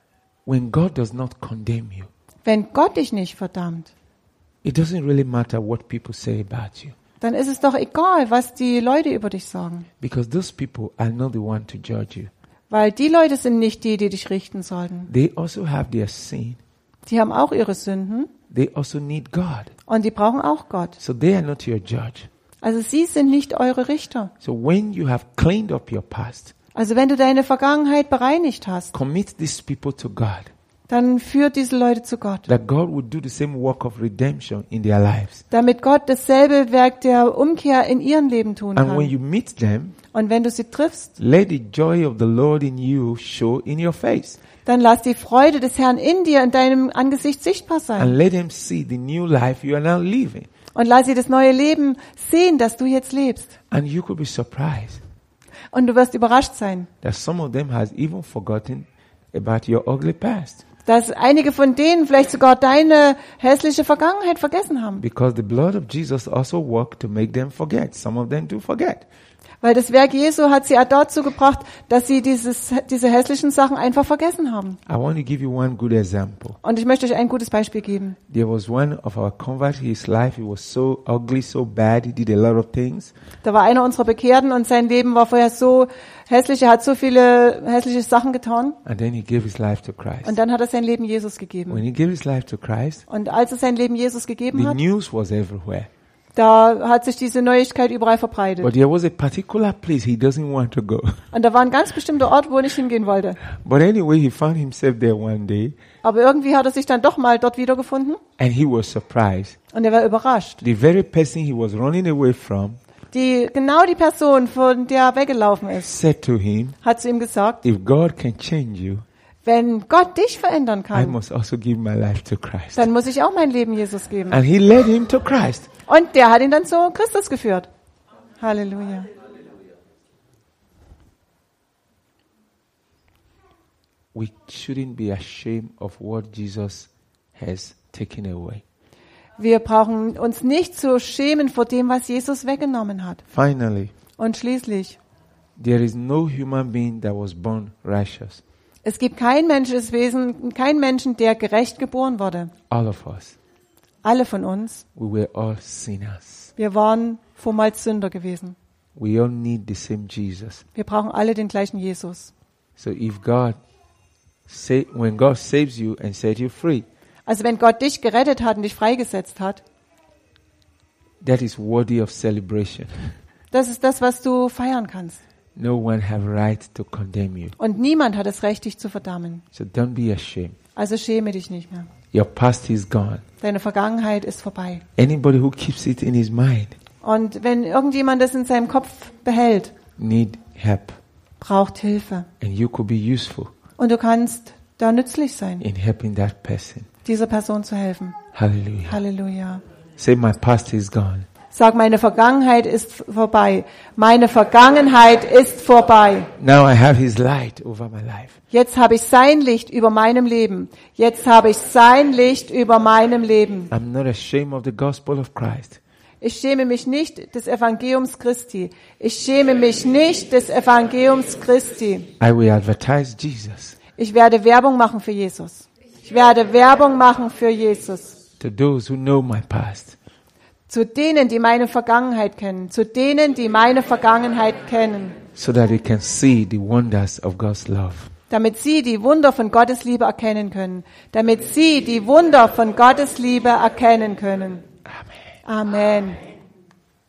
when God does not condemn you, Wenn Gott dich nicht verdammt, it doesn't really matter what people say about you, dann ist es doch egal, was die Leute über dich sagen. because those people are not the one to judge you. Weil die Leute sind nicht die, die dich richten sollten. They also have their sin. Die haben auch ihre Sünden They also need God. und die brauchen auch Gott. So they are not your judge. Also sie sind nicht eure Richter. So when you have cleaned up your past, Also wenn du deine Vergangenheit bereinigt hast, commit these people to God, dann führt diese Leute zu Gott. that God will do the same work of redemption in their lives. Damit Gott dasselbe Werk der Umkehr in ihrem Leben tun And when kann. you meet them, Und wenn du sie triffst, let the joy of the Lord in you show in your face. dann lass die Freude des Herrn in dir, in deinem Angesicht sichtbar And sein. let them see the new life you are now living. Und lass sie das neue Leben sehen, das du jetzt lebst. And you could be surprised Und du wirst überrascht sein, that some of them has even forgotten about your ugly past. dass einige von denen vielleicht sogar deine hässliche Vergangenheit vergessen haben. Because the blood of Jesus also worked to make them forget. Some of them do forget. Weil das Werk Jesu hat sie dazu gebracht, dass sie diese hässlichen Sachen einfach vergessen haben. I want to give you one good example. Und ich möchte euch ein gutes Beispiel geben. There was one of our converts, his life, it was so ugly, so bad, he did a lot of things. Da war einer unserer Bekehrten und sein Leben war vorher so hässlich, er hat so viele hässliche Sachen getan. And then he gave his life to Christ. Und dann hat er sein Leben Jesus When gegeben. he gave his life to Christ, Und als er sein Leben Jesus gegeben the hat, news was everywhere. da hat sich diese Neuigkeit überall verbreitet. But there was a particular place he doesn't want to go. Und da war ein ganz bestimmter Ort, wo er nicht hingehen wollte. But anyway, he found himself there one day, Aber irgendwie hat er sich dann doch mal dort wiedergefunden and he was surprised. und er war überrascht. The very person he was running away from Genau die Person, von der er weggelaufen ist, said to him, hat zu ihm gesagt, if God can change you, wenn Gott dich verändern I kann, must also give my life to Christ. dann muss ich auch mein Leben Jesus geben. And he led him to Christ. Und der hat ihn dann zu Christus geführt. Halleluja. We shouldn't be ashamed of what Jesus has taken away. Wir brauchen uns nicht zu schämen vor dem, was Jesus weggenommen hat. Finally, Und schließlich, there is no human being that was born righteous. es gibt kein menschliches Wesen, keinen Menschen, der gerecht geboren wurde. All of us, Alle von uns, we were all sinners. wir waren vormals Sünder gewesen. We all need the same Jesus. Wir brauchen alle den gleichen Jesus. So if when God saves you and set you free, Also wenn Gott dich gerettet hat und dich freigesetzt hat, that is worthy of celebration. das ist das, was du feiern kannst. No one have right to condemn you. Und niemand hat das Recht, dich zu verdammen. So don't be ashamed. Also schäme dich nicht mehr. Your past is gone. Deine Vergangenheit ist vorbei. Anybody who keeps it in his mind Und wenn irgendjemand das in seinem Kopf behält, need help. braucht Hilfe. And you could be useful Und du kannst da nützlich sein, in helping that person. dieser Person zu helfen. Hallelujah. Halleluja. Say, my past is gone. Sag, meine Vergangenheit ist vorbei. Meine Vergangenheit ist vorbei. Now I have his light over my life. Jetzt habe ich sein Licht über meinem Leben. Jetzt habe ich sein Licht über meinem Leben. I'm not ashamed of the gospel of Christ. Ich schäme mich nicht des Evangeliums Christi. Ich schäme mich nicht des Evangeliums Christi. I will advertise Jesus Ich werde Werbung machen für Jesus. Ich werde Werbung machen für Jesus. to those who know my past. Zu denen, die meine Vergangenheit kennen. Zu denen, die meine Vergangenheit kennen. So that they can see the wonders of God's love. damit sie die Wunder von Gottes Liebe erkennen können. Damit sie die Wunder von Gottes Liebe erkennen können. Amen. Amen.